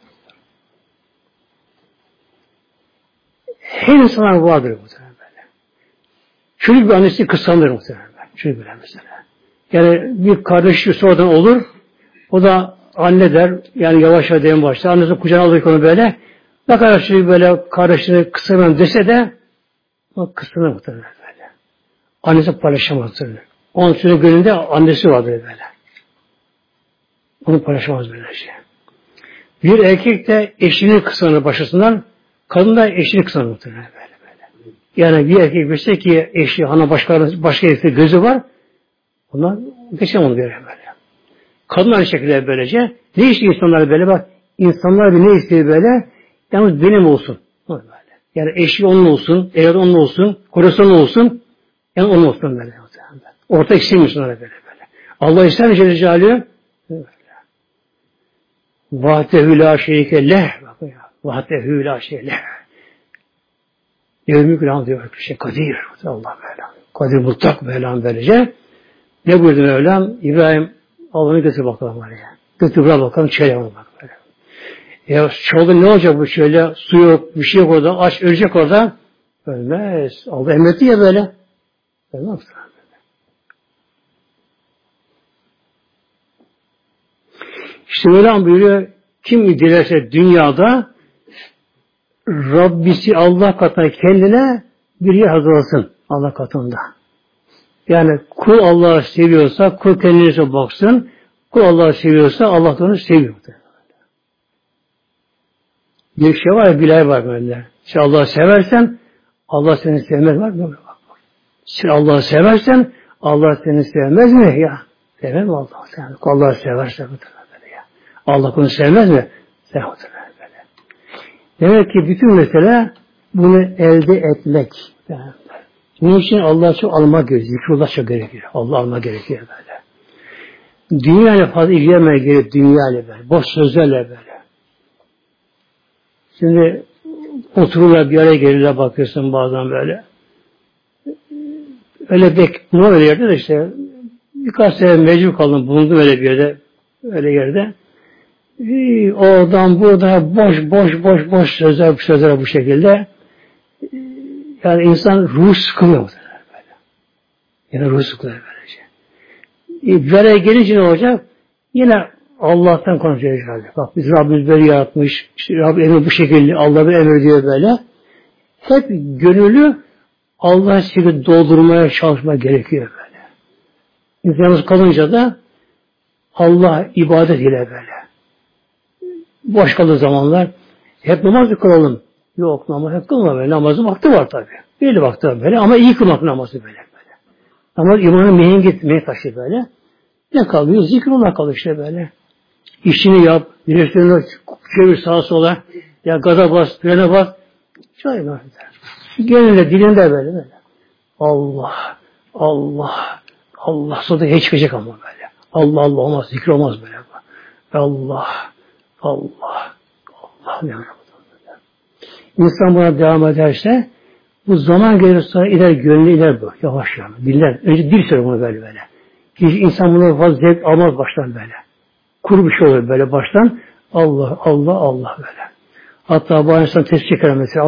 Her insanlar vardır muhtemelen böyle. Çocuk bir annesi kıskanır muhtemelen. Çocuk bile mesela. Yani bir kardeşi sonradan olur. O da anne der. Yani yavaş yavaş en başta. Annesi kucağına alır onu böyle. Ne kadar çocuk böyle kardeşini kıskanır dese de o kıskanır muhtemelen böyle. Annesi paylaşamaz. Onun çocuğun gönlünde annesi vardır böyle. Onu paylaşamaz böyle şey. Bir erkek de eşini kıskanır başkasından. Kadın da eşini kıskanır muhtemelen böyle. Yani bir erkek bilse ki eşi, başka erkekte gözü var. Ondan geçemez onu böyle. Kadın aynı şekilde böylece. Ne istiyor insanlar böyle bak. İnsanlar bir ne istiyor böyle? Yalnız benim olsun. Böyle. Yani eşi onun olsun, evladı onun olsun, kocası onun olsun. Yani onun olsun böyle. Orta istemiyorsun öyle böyle. Allah ister mi Celle Celaluhu? Vahdehu la şerike leh. Vahdehu la şerike leh. Yevmü Kur'an diyor ki Kadir. Allah böyle. Kadir mutlak Mevlam böylece. Ne buyurdu Mevlam? İbrahim Allah'ını götür bakalım oraya. Götür bırak bakalım çöle bak böyle. Ya çölde ne olacak bu çölde? Su yok, bir şey yok orada. Aç ölecek orada. Ölmez. Allah emretti ya böyle. Ölmez. İşte Mevlam buyuruyor. Kim dilerse dünyada Rabbisi Allah katına kendine bir yer hazırlasın. Allah katında. Yani kul Allah'ı seviyorsa kul kendine baksın. Kul Allah'ı seviyorsa Allah da onu seviyor. Bir şey var ya, bilay var böyle. Sen Allah'ı seversen Allah seni sevmez var mı? Sen Allah'ı seversen Allah seni sevmez mi ya? Sevmez mi Allah? Allah'ı seversen böyle ya. Allah bunu sevmez mi? Sevmez böyle. Demek ki bütün mesele bunu elde etmek. Yani. Bunun için Allah'a çok almak gerekiyor. Zikrullah çok gerekiyor. Allah almak gerekiyor böyle. Dünyayla fazla ilgilenmeye gerekiyor. Dünyayla böyle. Boş sözlerle böyle. Şimdi otururlar bir araya gelirler bakıyorsun bazen böyle. Öyle normal yerde de işte birkaç sene mecbur kaldım. Bulundum öyle bir yerde. Öyle yerde. Oradan buradan boş sözler bu şekilde. Yani insan ruh sıkılıyor böyle. Yani ruh sıkılıyor böylece. Bir araya gelince ne olacak? Yine Allah'tan konuşacağız. Bak biz Rabbimiz böyle yaratmış. İşte Rabbim emri bu şekilde. Allah bir emir diyor böyle. Hep gönüllü Allah'a şekilde doldurmaya çalışmak gerekiyor böyle. İnsanımız kalınca da Allah ibadet ile böyle. Boş kaldığı zamanlar hep namaz kılalım. Yok namaz hep kılma böyle. Namazın vakti var tabi. Belli vakti var böyle ama iyi kılmak namazı böyle. Namaz imanın mihenk taşı böyle. Ne kalıyor? Zikrullah kalıyor işte böyle. İşini yap, direksiyonu çevir sağa sola. Ya gaza bas, frene bas. Şöyle böyle. Gönlünde, dilinde böyle. Allah, Allah, Allah. Sonra hiç çıkacak ama böyle. Allah olmaz, zikir olmaz böyle. Allah, Allah, Allah. İnsan buna devam ederse bu zaman gelir sonra gönlü iler bu. Yavaş yavaş. Diller. Önce dil söylüyor bunu böyle. Hiç insan buna fazla zevk almaz baştan böyle. Kuru bir şey olur böyle baştan. Allah, Allah, Allah böyle. Hatta bu insan test çeker mesela.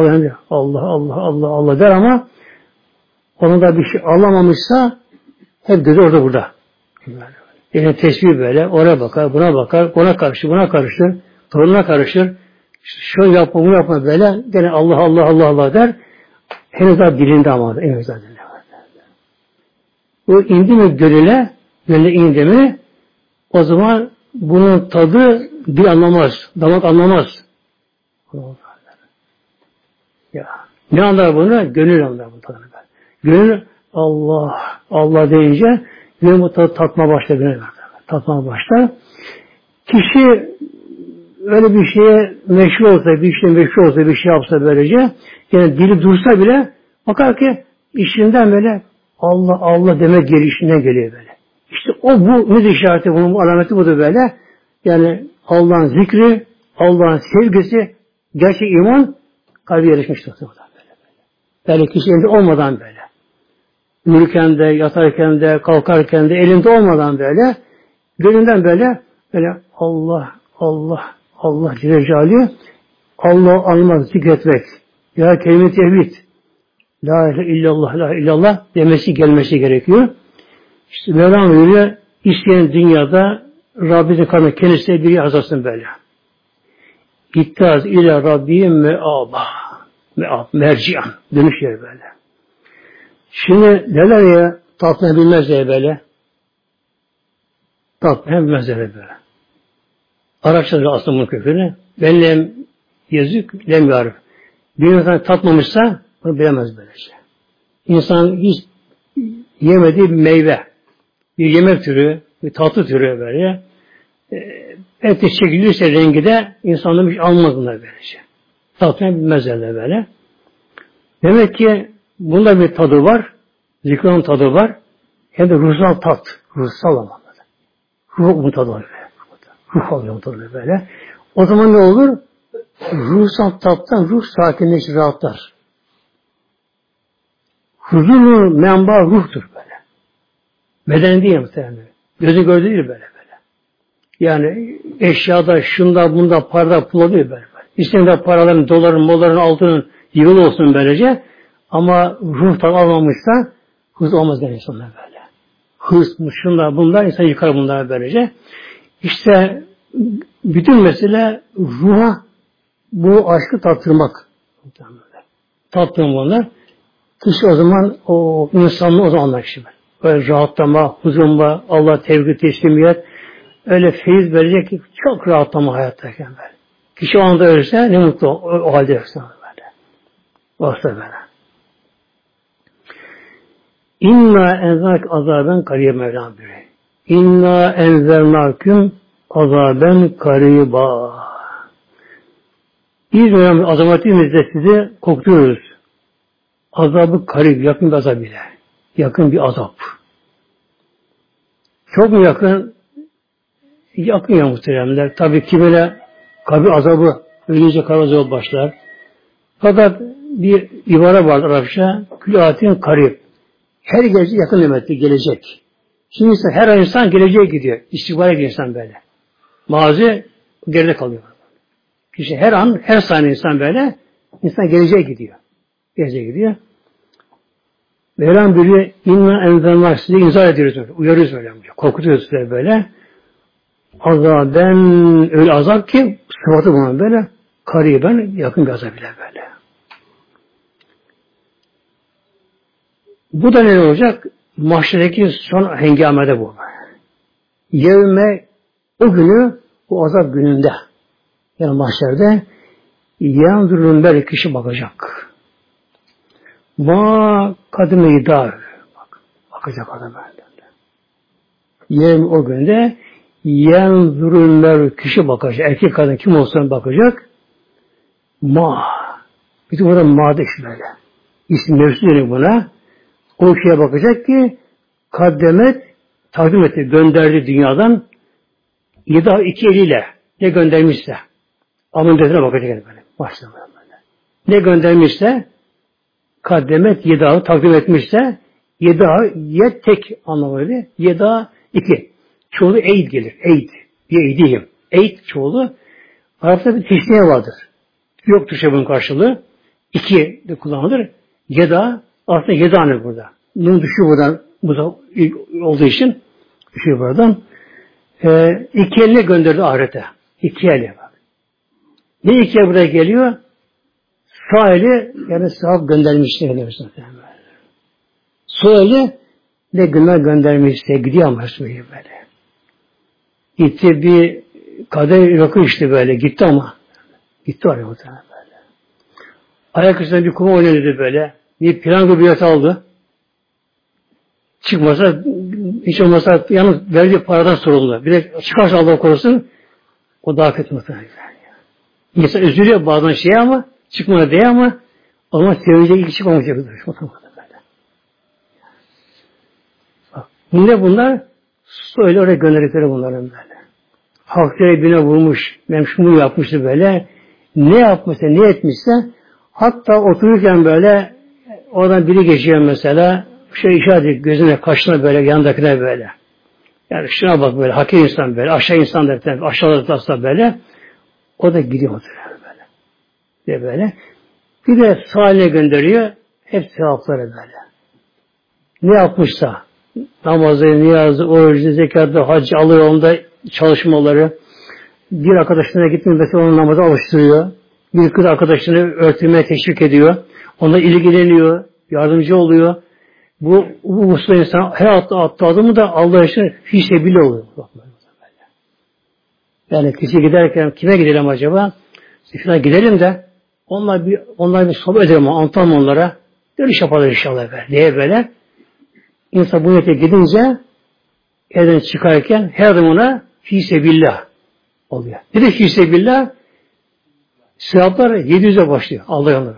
Allah der ama onun da bir şey alamamışsa hep gözü orada burada. Yani tesbih böyle. Oraya bakar, buna bakar. Ona karışır, buna karışır. Torununa karışır. Şöyle yapma, bunu yapma böyle. Gene Allah der. Henüz daha dilinde ama. Henüz daha dilinde. Bu indi mi gönüle indi mi o zaman bunun tadı dil anlamaz. Damak anlamaz. Ya. Ne anlar bunu? Gönül anlar bunu tadını. Gönül Allah, Allah deyince gönül bu tadı tatma başlar. Tatma başlar. Kişi öyle bir şeye meşhur olsa, bir işte meşhur olsa, bir şey yapsa böylece, yani dili dursa bile bakar ki işinden böyle Allah, Allah demek geliyor, işinden geliyor böyle. İşte o bu müzik işareti, bunun alameti budur böyle. Yani Allah'ın zikri, Allah'ın sevgisi, gerçek iman kalbi yarışmıştır. Böyle kişi elinde olmadan böyle. Yürürken de, yatarken de, kalkarken de, elinde olmadan böyle, gönlünden böyle Allah, Allah, Allah Celle Celaluhu, Allah'ı anmak, zikretmek, ya kelime-i tevhid, la ilahe illallah, la ilahe illallah demesi, gelmesi gerekiyor. İşte Mevlam buyuruyor, isteyen dünyada Rabbimizin karnına kendisine biri azalsın böyle. İttaz ile Rabbim me'aba, merci'an, dönüş yeri böyle. Şimdi neler ya, tatlı bilmez diye böyle. Tatlı bilmez diye böyle. Araçları aslında bunun kökünü. Ben lem yazık, lem yarif. Bir insan tatmamışsa bunu bilemez böylece. İnsan hiç yemediği bir meyve, bir yemek türü, bir tatlı türü böyle. Eti çekilirse rengi de insanın hiç almaz bunlar böylece. Tatlı bilmezler böyle. Demek ki bunda bir tadı var. Zikranın tadı var. Hem de ruhsal tat. Ruhsal anlamda. Ruh tadı var. Ruh alıyor tadı böyle. O zaman ne olur? Ruhsal tattan ruh sakinleşir, rahatlar. Huzurlu menba ruhtur böyle. Beden değil muhtemelen. Gözü gördüğü değil böyle. Yani eşyada, şunda, bunda, parada, pula değil böyle. İsteyen paraların, doların, molların, altının yığılı olsun böylece. Ama ruh tadı almamışsa hız olmaz der insanlar böyle. Hız, şunlar, bunlar, insan yıkar bunlar böylece. İşte bütün mesele ruha bu aşkı tattırmak. Tattırmak. Kişi o zaman o insanlığı o zaman anlar. Böyle rahatlama, huzurma, Allah tevhid, teslimiyet, öyle feyiz verecek ki çok rahatlama hayattayken böyle. Kişi o anda ölse ne mutlu o halde ölse böyle. Olsa böyle. İnna enzak azaben kariye Mevlam biri. İnna enzernaküm azaben kariba. Biz Mevlam azametimizle sizi kokluyoruz. Azabı karib, yakın bir azab ile. Yakın bir azap. Çok mu yakın? Yakın ya muhteremler. Tabii ki böyle kabir azabı, ölünce kabir azabı başlar. Fakat bir ibare vardır Arapça. Külâtin karib. Her gece yakın demektir, gelecek. Şimdi insan, her insan geleceğe gidiyor. İstikbale gidiyor insan böyle. Mazi geride kalıyor. Kişi her an, her saniye insan böyle, insan geleceğe gidiyor. Geleceğe gidiyor. Mevlam buyuruyor, inna enzallah size inzar ediyoruz böyle. Uyarıyoruz böyle. Korkutuyoruz size böyle. Azaben öyle azap ki sıfatı buna böyle kariben yakın bir azap ile böyle. Bu da ne olacak? Mahşerdeki son hengamede bu. Yevme o günü o azap gününde yani mahşerde yanzurun böyle kişi bakacak. Ma kadime dar. Bakacak adam böyle. Yevme o günde yanzurun kişi bakacak. Erkek kadın kim olsa bakacak. Ma. Bir de burada ma'da iş böyle. İsim mevzu deniyor buna. O şeye bakacak ki kaddemet takdim etti, gönderdi dünyadan yedi iki eliyle ne göndermişse alın dediğine bakacak yani böyle. Başlamıyor böyle. Ne göndermişse kaddemet yedi takdim etmişse yedi yed tek anlamıyla yedi iki. Çoğulu eyd gelir. Eyd. Bir eydiyim. Eyd çoğulu. Arap'ta bir teşniye vardır. Yok Türkçe bunun karşılığı. İki de kullanılır. Yeda aslında yedane burada. Nun düşüyor buradan. Bu da olduğu için düşüyor buradan. İki eline gönderdi ahirete. İki eli bak. Ne iki el buraya geliyor? Sağ eli yani sahab göndermişti. Sol eli ne günler göndermişti. Gidiyor ama böyle. Gitti bir kader rakı işte böyle. Gitti ama. Gitti oraya muhtemelen böyle. Ayak üstüne bir kuma oynadı böyle. Bir plan gibi aldı. çıkmasa, hiç olmasa yalnız verdiği paradan sorumlu. Bir de çıkarsa Allah korusun, o daha kötü muhtemelen. İnsan üzülüyor bazen ama, çıkmıyor diye ama teoride ilk çıkmamayacak. Ne bunlar? Öyle oraya gönderdikleri bunların böyle. Halk birine vurmuş, ben şunu yapmıştı böyle. Ne yapmışsa, ne etmişse, hatta otururken böyle, oradan biri geçiyor mesela, işaret ediyor, gözüne, kaşına böyle, yanındakine böyle. Yani şuna bak böyle, hakir insan böyle, aşağı insan da aşağıda böyle, o da gidiyor böyle. Diye böyle. Bir de sahaline gönderiyor, hep sevapları böyle. Ne yapmışsa, namazı, niyazı, orucu, zekatı, hacı alıyor onda çalışmaları, bir arkadaşına gitmiyor, mesela onun namaza alıştırıyor, bir kız arkadaşını örtülmeye teşvik ediyor, onunla ilgileniyor, yardımcı oluyor. Bu usta insan her attığı adımı da Allah için fişebili oluyor. Yani kişi giderken kime gidelim acaba? Şuna gidelim de onlar bir sohbet edelim, anlatalım onlara. Dönüş yaparlar inşallah böyle. Diye böyle. İnsan bu niyete gidince evden çıkarken her adımına fîsebillah oluyor. Bir de fîsebillah sevaplar 700'e başlıyor. Allah yolunda.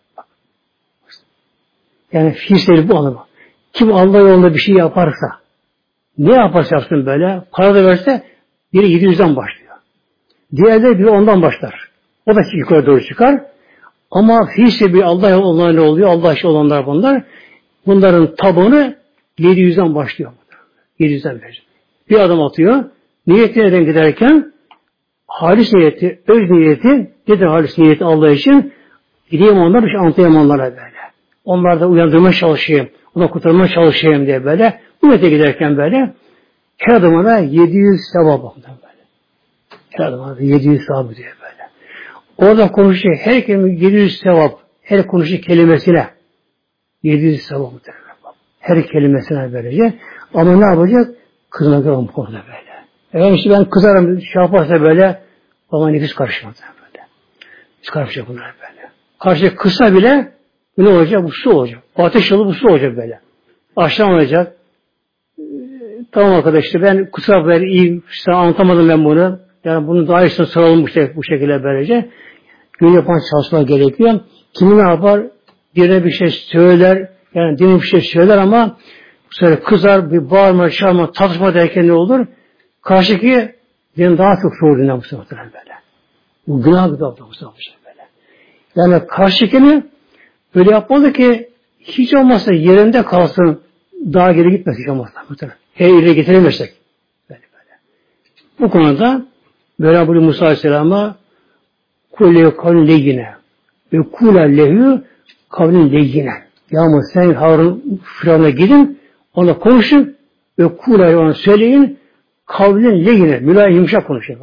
Yani fîsebillah bu anlamı. Kim Allah yolunda bir şey yaparsa, ne yaparsa yapsın böyle, para da verse biri 700'den başlıyor. Diğerleri biri ondan başlar. O da yukarı doğru çıkar. Ama fîsebillah Allah yolunda ne oluyor? Allah işi olanlar bunlar. Bunların tabanı 700'den başlıyor. 700'den verecek. Bir adım atıyor. Niyeti neden giderken halis niyeti, öz niyeti, nedir halis niyeti Allah için? Gideyim onlara, anlatayım onlara böyle. Onları da uyandırmaya çalışayım. Ona kurtarmaya çalışayım diye böyle. Bu niyete giderken böyle her adımına 700 sevap bakıyor böyle. Her adımına 700 sevap diyor böyle. Orada konuşuyor. Her kelime 700 sevap. Her konuşuyor kelimesine 700 sevap muhtemelen. Her kelimesine verecek. Ama ne yapacak? Kızmak yok orada böyle. Efendim işte ben kızarım, şey yaparsa böyle, ama nefis karışmaz böyle. Nefis karışacak bunlar böyle. Karşı kısa bile, ne olacak? Bu su olacak. Ateş yolu bu su olacak böyle. Aşağı olacak. Tamam arkadaş işte ben kısa böyle iyi, sana anlatamadım ben bunu. Yani bunu daha iyisini sıralım bu şekilde böylece. Gün yapan çalışma gerekiyor. Kimi ne yapar? Birine bir şey söyler, yani dinin bir şey söyler ama bu sefer kızar, bir bağırma, çağırma, tartışma derken ne olur? Karşıki dinin daha çok soğur dinden bu sefer böyle. Bu günah bir bu sefer böyle. Yani karşıkini öyle yapmalı ki hiç olmazsa yerinde kalsın, daha geri gitmez hiç olmazsa. Her yere getiremezsek. Böyle. Bu konuda Mevla buyuruyor Musa Aleyhisselam'a kulle kavlin leyyine ve kule lehü kavlin leyyine. Yağmur sen Harun Firavun'a gidin, ona konuşun ve kule'yi ona söyleyin, kavlin leyyine, mülayim yumuşak konuşun.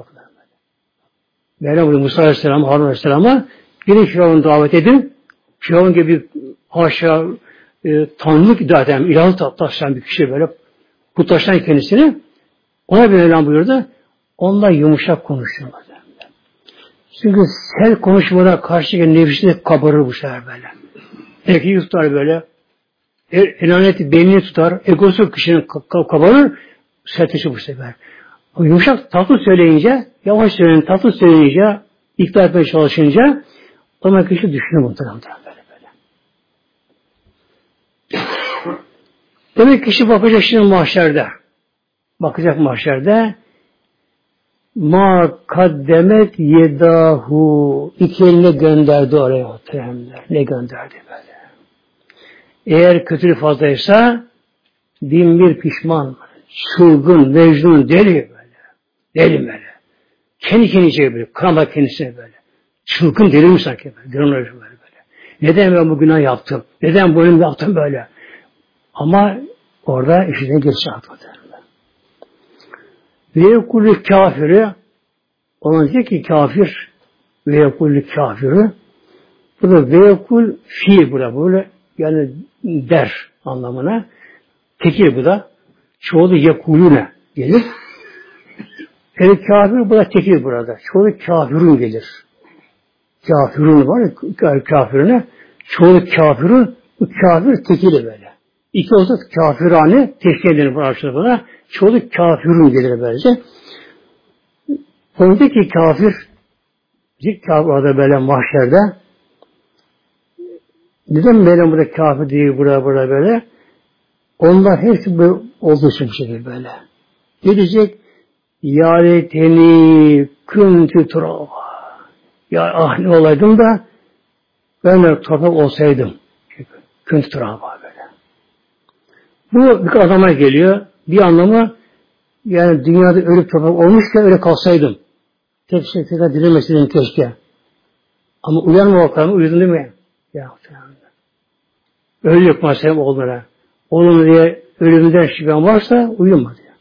Mevla buyuruyor Musa Aleyhisselam, Harun Aleyhisselam'a gidin Firavun'u davet edin. Firavun gibi aşağı tanrılık iddia eden, ilahı taşlayan bir kişi böyle putlaşan kendisini ona bir Mevlam buyurdu. Onunla yumuşak konuşun. Çünkü sert konuşmada karşı nefsini kabarır bu sefer böyle. Erkeği tutar böyle. Enaniyeti beynini tutar. Egosu kişinin kabarır. Sertleşir bu sefer. O yumuşak tatlı söyleyince, yavaş söyleyin tatlı söyleyince, ikna etmeye çalışınca o zaman kişi düşünür muhtemelen böyle. Demek kişi bakacak şimdi mahşerde. Bakacak mahşerde ma kaddemet yedahu iki eline gönderdi oraya muhteremler. Ne gönderdi böyle? Eğer kötülük fazlaysa bin bir pişman, çılgın, mecnun, deli böyle. Deli böyle. Kendi kendine böyle. Kıramak kendisine böyle. Çılgın deli mi sanki böyle. Neden ben bu günah yaptım? Neden bu ölüm yaptım böyle? Ama orada işine geçti atmadı. Ve yekulü kafiri ona diyecek ki kafir ve yekulü kafiri bu da ve yekul fiil burada böyle yani der anlamına tekir bu da çoğulu yekulüne gelir. Yani kafir bu da tekir burada. Çoğulu kafirun gelir. Kafirun var ya kafirine çoğulu kafirun bu kafir tekili böyle. İki olsa kafirane teşkil edilir bu Arapçada buna. Çoğu kafirun gelir böylece. Oradaki kafir orada böyle mahşerde neden böyle burada kafir değil burada böyle? Onlar hepsi böyle olduğu için bir şekilde böyle. Ne diyecek? Ya leyteni kuntu turaba. Ya ne olaydım da ben de toprak olsaydım. Kuntu turaba böyle. Bu bir adama geliyor. Bir anlamı yani dünyada ölüp toprak olmuşken öyle kalsaydım. Tek şey tekrar dirilmeseydim keşke. Ama uyanma bakalım. Uyudun değil mi? Ya öyle yok mesela oğullara. Oğlum diye ölümden şüphem varsa uyuma diyor.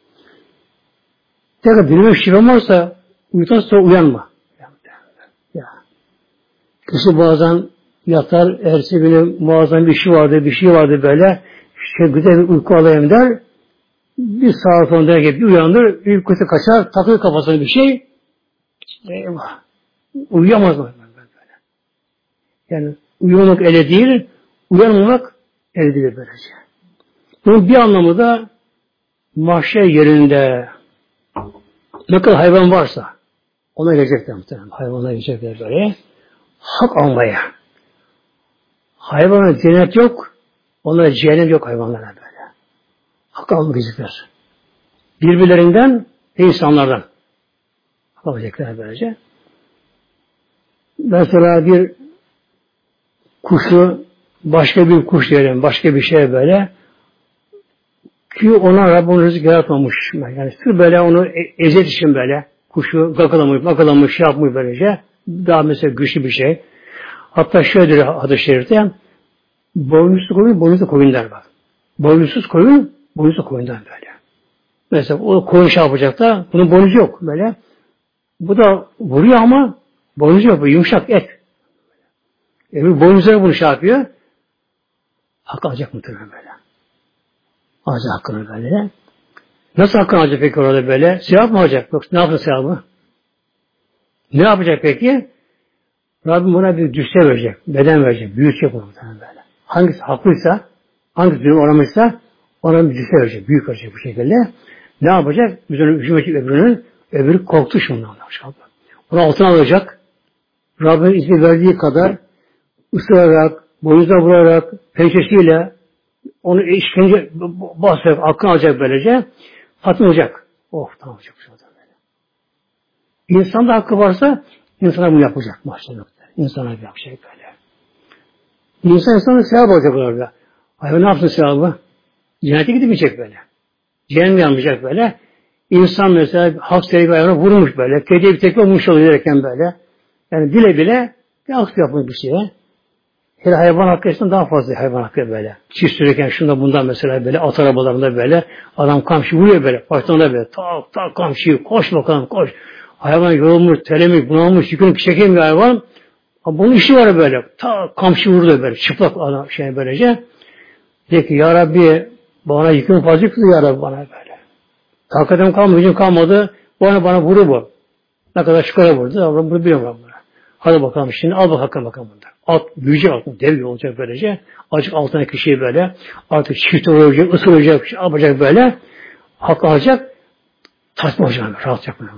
Tekrar dirilme şüphem varsa uyudan sonra uyanma. Ya. Kişi bazen yatar, ertesi günü muazzam bir şey vardı böyle. Güzel bir uyku alayım der. Bir saat sonra bir uyanır, uykusu kaçar, takıyor kafasına bir şey. Eyvah. Uyuyamaz mı? Yani uyumak ele değil, uyanmamak ele değil böylece. Bunun bir anlamı da mahşer yerinde ne kadar hayvan varsa ona gelecekler muhtemelen. Hayvanlar gelecekler böyle. Hak almaya. Hayvana cennet yok, onlara cehennem yok hayvanlara böyle. Hak almaya gelecekler. Birbirlerinden ve insanlardan. Hak alacaklar böylece. Mesela bir kuşu başka bir kuş diyelim, başka bir şey böyle ki ona Rabbim rızık yaratmamış. Yani sırf böyle onu ezet için böyle kuşu gagalamış, şey yapmış böylece. Daha mesela güçlü bir şey. Hatta şöyle diyor hadis-i şerifte boynuzlu koyun der bak. Boynuzsuz koyun, boynuzlu koyundan böyle. Mesela o koyun şey yapacak da bunun boynuzu yok böyle. Bu da vuruyor ama boynuzu yok. Yumuşak et. Boynuzları bunu şey yapıyor. Hak alacak muhtemelen böyle. Alacak hakkını böyle. Nasıl hakkını alacak peki orada böyle? Sevap mı alacak? Yoksa ne yapacak sevabı? Ne yapacak peki? Rabbim buna bir cüsse verecek. Beden verecek. Büyütecek onu muhtemelen böyle. Hangisi haklıysa, hangisi düğün oramışsa ona bir cüsse verecek. Büyük verecek bu şekilde. Ne yapacak? Üzerine hükümetçi öbürü korktu şundan. Onu altına alacak. Rabbim izin verdiği kadar ısırarak, boynuza vurarak, pençesiyle onu işkence basarak aklını alacak böylece. Tatmin olacak. Tamam olacak. İnsanda hakkı varsa insana bunu yapacak. İnsana bir yapacak böyle. İnsana sevap olacak orada. Hayvan ne yapsın sevabı? Cennete gidemeyecek böyle. Cehennem yanmayacak böyle. İnsan mesela hak sevgi ayağına vurmuş böyle. Kediye bir tekme vurmuş oluyorken böyle. Yani bile bile bir hak yapmış bir şeye. Hele hayvan hakkı daha fazla hayvan hakkı böyle. Çift sürerken şunda bundan mesela böyle at arabalarında böyle adam kamçı vuruyor böyle. Başlarında böyle tak kamçıyı koş bakalım koş. Hayvan yorulmuş, telemiş, bunalmış, yükünü çekemiyor hayvan. Bunun işi var böyle. Kamçı vurdu böyle. Çıplak adam böylece. Diyor ki ya Rabbi bana yükün fazla kıldı ya Rabbi bana böyle. Takatim kalmadı, gücüm kalmadı. Bana vurur bu. Ne kadar çıkara vurdu. Avram bunu biliyorum ben. Hadi bakalım şimdi al bakalım bunda. At büyüyecek altın dev olacak böylece. Azıcık altına kişiyi böyle artık çift olacak, ısıracak, şey yapacak böyle. Hak alacak. Tasma olacak. Rahatacak böyle.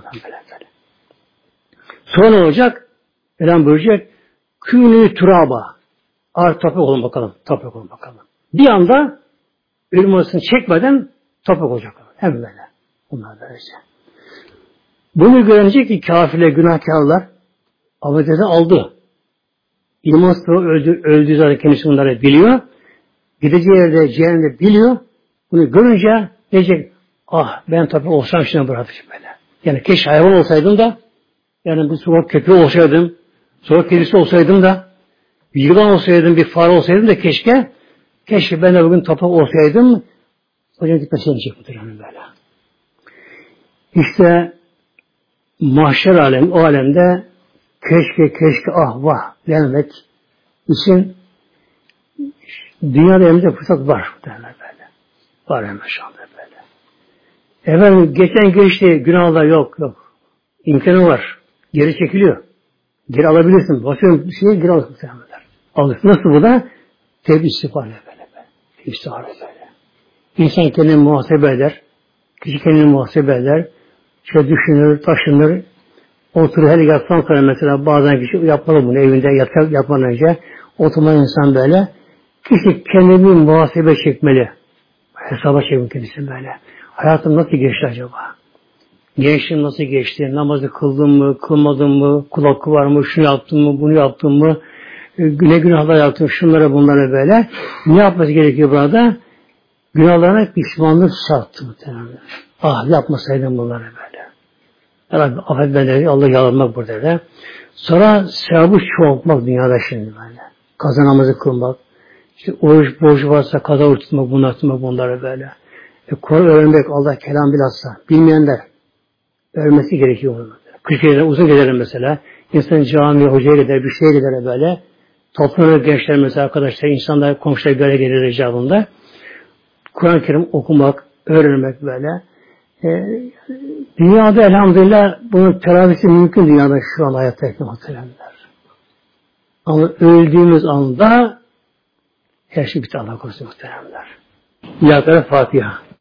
Sonra ne olacak? Elham buyuracak. Künü turaba. Artık toprak olun bakalım. Toprak olun bakalım. Bir anda ölüm odasını çekmeden toprak olacak. Hem böyle. Bunlar böylece. Bunu görecek ki kafirler, günahkarlar abdesti aldı. İman sonra öldüğü zaten kendisi bunları biliyor. Gideceği yerde cehennemde biliyor. Bunu görünce diyecek ben tabi olsam şimdi bırakacağım böyle. Yani keşke hayvan olsaydım da yani bir sokak köpeği olsaydım, sokak kedisi olsaydım da bir yılan olsaydım, bir fare olsaydım da keşke ben de bugün toprak olsaydım hocam gitmeseydim muhtemelen böyle. İşte mahşer alem, o alemde keşke vah demek için dünyada elimizde fırsat var derler böyle. Var hemen şu anda böyle. Efendim geçti günahlar yok. İmkanı var. Geri çekiliyor. Geri alabilirsin. Basıyorum bir şeyi geri alırsın. Alırsın. Nasıl bu da? Tevbe istiğfarla böyle. İftihar böyle. İnsan kendini muhasebe eder. Kişi kendini muhasebe eder. Şöyle düşünür, taşınır. Oturur her yattan sonra mesela bazen kişi yapmalı bunu evinde yatmadan önce. Oturmalı insan böyle. Kişi kendini muhasebe çekmeli. Hesaba çekmeli kendisi böyle. Hayatım nasıl geçti acaba? Gençliğim nasıl geçti? Namazı kıldım mı, kılmadım mı? Kul hakkı var mı? Şunu yaptım mı, bunu yaptım mı? Ne günahlar yaptım, şunlara bunlara böyle. Ne yapması gerekiyor burada? Günahlarına pişmanlık sattı muhtemelen. Ah yapmasaydım bunları böyle. Rabbi affet beni, Allah yalvarmak burada da. Sonra sevabı çoğaltmak dünyada şimdi böyle. Kaza namazı kılmak. İşte oruç borcu varsa kaza oruç tutmak, bunları tutmak bunları böyle. Kur'an öğrenmek, Allah kelam bilhassa. Bilmeyenler öğrenmesi gerekiyor bunu. Kış geceleri, uzun geceler mesela. İnsan camiye, hocaya gider, bir şeye gider böyle. Toplanır gençler mesela arkadaşlar, insanlar, komşular bir araya gelir icabında. Kur'an-ı Kerim okumak, öğrenmek böyle. Dünyada elhamdülillah bunun teravisi mümkün dünyada şu an hayattaki muhteremler. Ama öldüğümüz anda her şey bitti Allah korusun muhteremler. İlahi Fatiha.